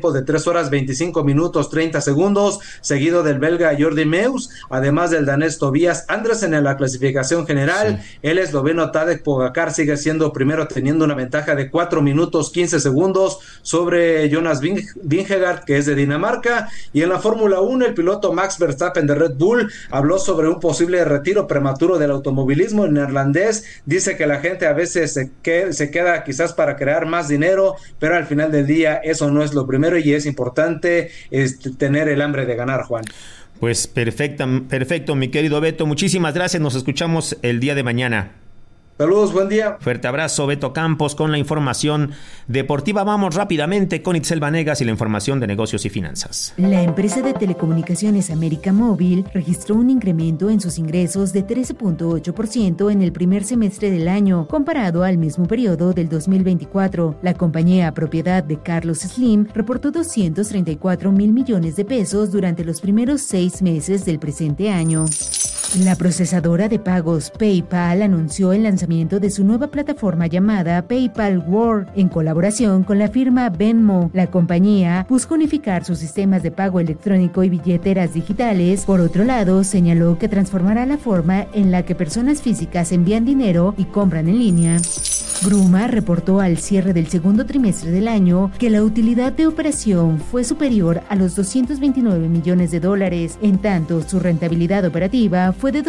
tiempo de 3 horas 25 minutos 30 segundos, seguido del belga Jordi Meus, además del danés Tobias Andresen en la clasificación general. Sí. El esloveno Tadej Pogačar sigue siendo primero, teniendo una ventaja de 4 minutos 15 segundos sobre Jonas Vingegaard, que es de Dinamarca. Y en la Fórmula 1, el piloto Max Verstappen de Red Bull habló sobre un posible retiro prematuro del automovilismo. En neerlandés dice que la gente a veces se queda quizás para crear más dinero, pero al final del día eso no es lo primero y es importante tener el hambre de ganar, Juan. Pues perfecto, mi querido Beto. Muchísimas gracias. Nos escuchamos el día de mañana. Saludos, buen día. Fuerte abrazo, Beto Campos, con la información deportiva. Vamos rápidamente con Itzel Vanegas y la información de negocios y finanzas. La empresa de telecomunicaciones América Móvil registró un incremento en sus ingresos de 13.8% en el primer semestre del año, comparado al mismo periodo del 2024. La compañía, propiedad de Carlos Slim, reportó 234,000 millones de pesos durante los primeros 6 meses del presente año. La procesadora de pagos PayPal anunció el lanzamiento de su nueva plataforma llamada PayPal World en colaboración con la firma Venmo. La compañía busca unificar sus sistemas de pago electrónico y billeteras digitales. Por otro lado, señaló que transformará la forma en la que personas físicas envían dinero y compran en línea. Gruma reportó al cierre del segundo trimestre del año que la utilidad de operación fue superior a los $229 millones, en tanto su rentabilidad operativa fue de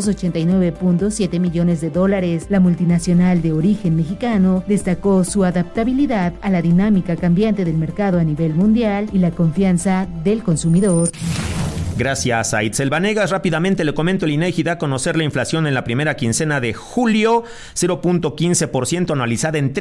$289.7 millones. La multinacional de origen mexicano destacó su adaptabilidad a la dinámica cambiante del mercado a nivel mundial y la confianza del consumidor. Gracias a Itzel Vanegas. Rápidamente le comento, el INEGI da a conocer la inflación en la primera quincena de julio, 0.15%, anualizada en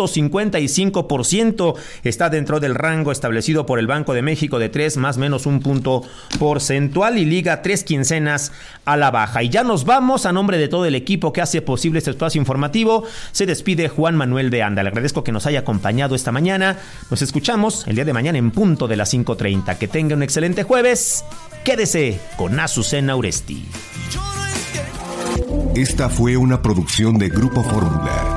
3.55%. Está dentro del rango establecido por el Banco de México de 3 más menos un punto porcentual y liga 3 quincenas a la baja. Y ya nos vamos. A nombre de todo el equipo que hace posible este espacio informativo, se despide Juan Manuel de Anda. Le agradezco que nos haya acompañado esta mañana. Nos escuchamos el día de mañana en punto de las 5:30. Que tenga un excelente jueves. Quédese con Azucena Uresti. Esta fue una producción de Grupo Fórmula.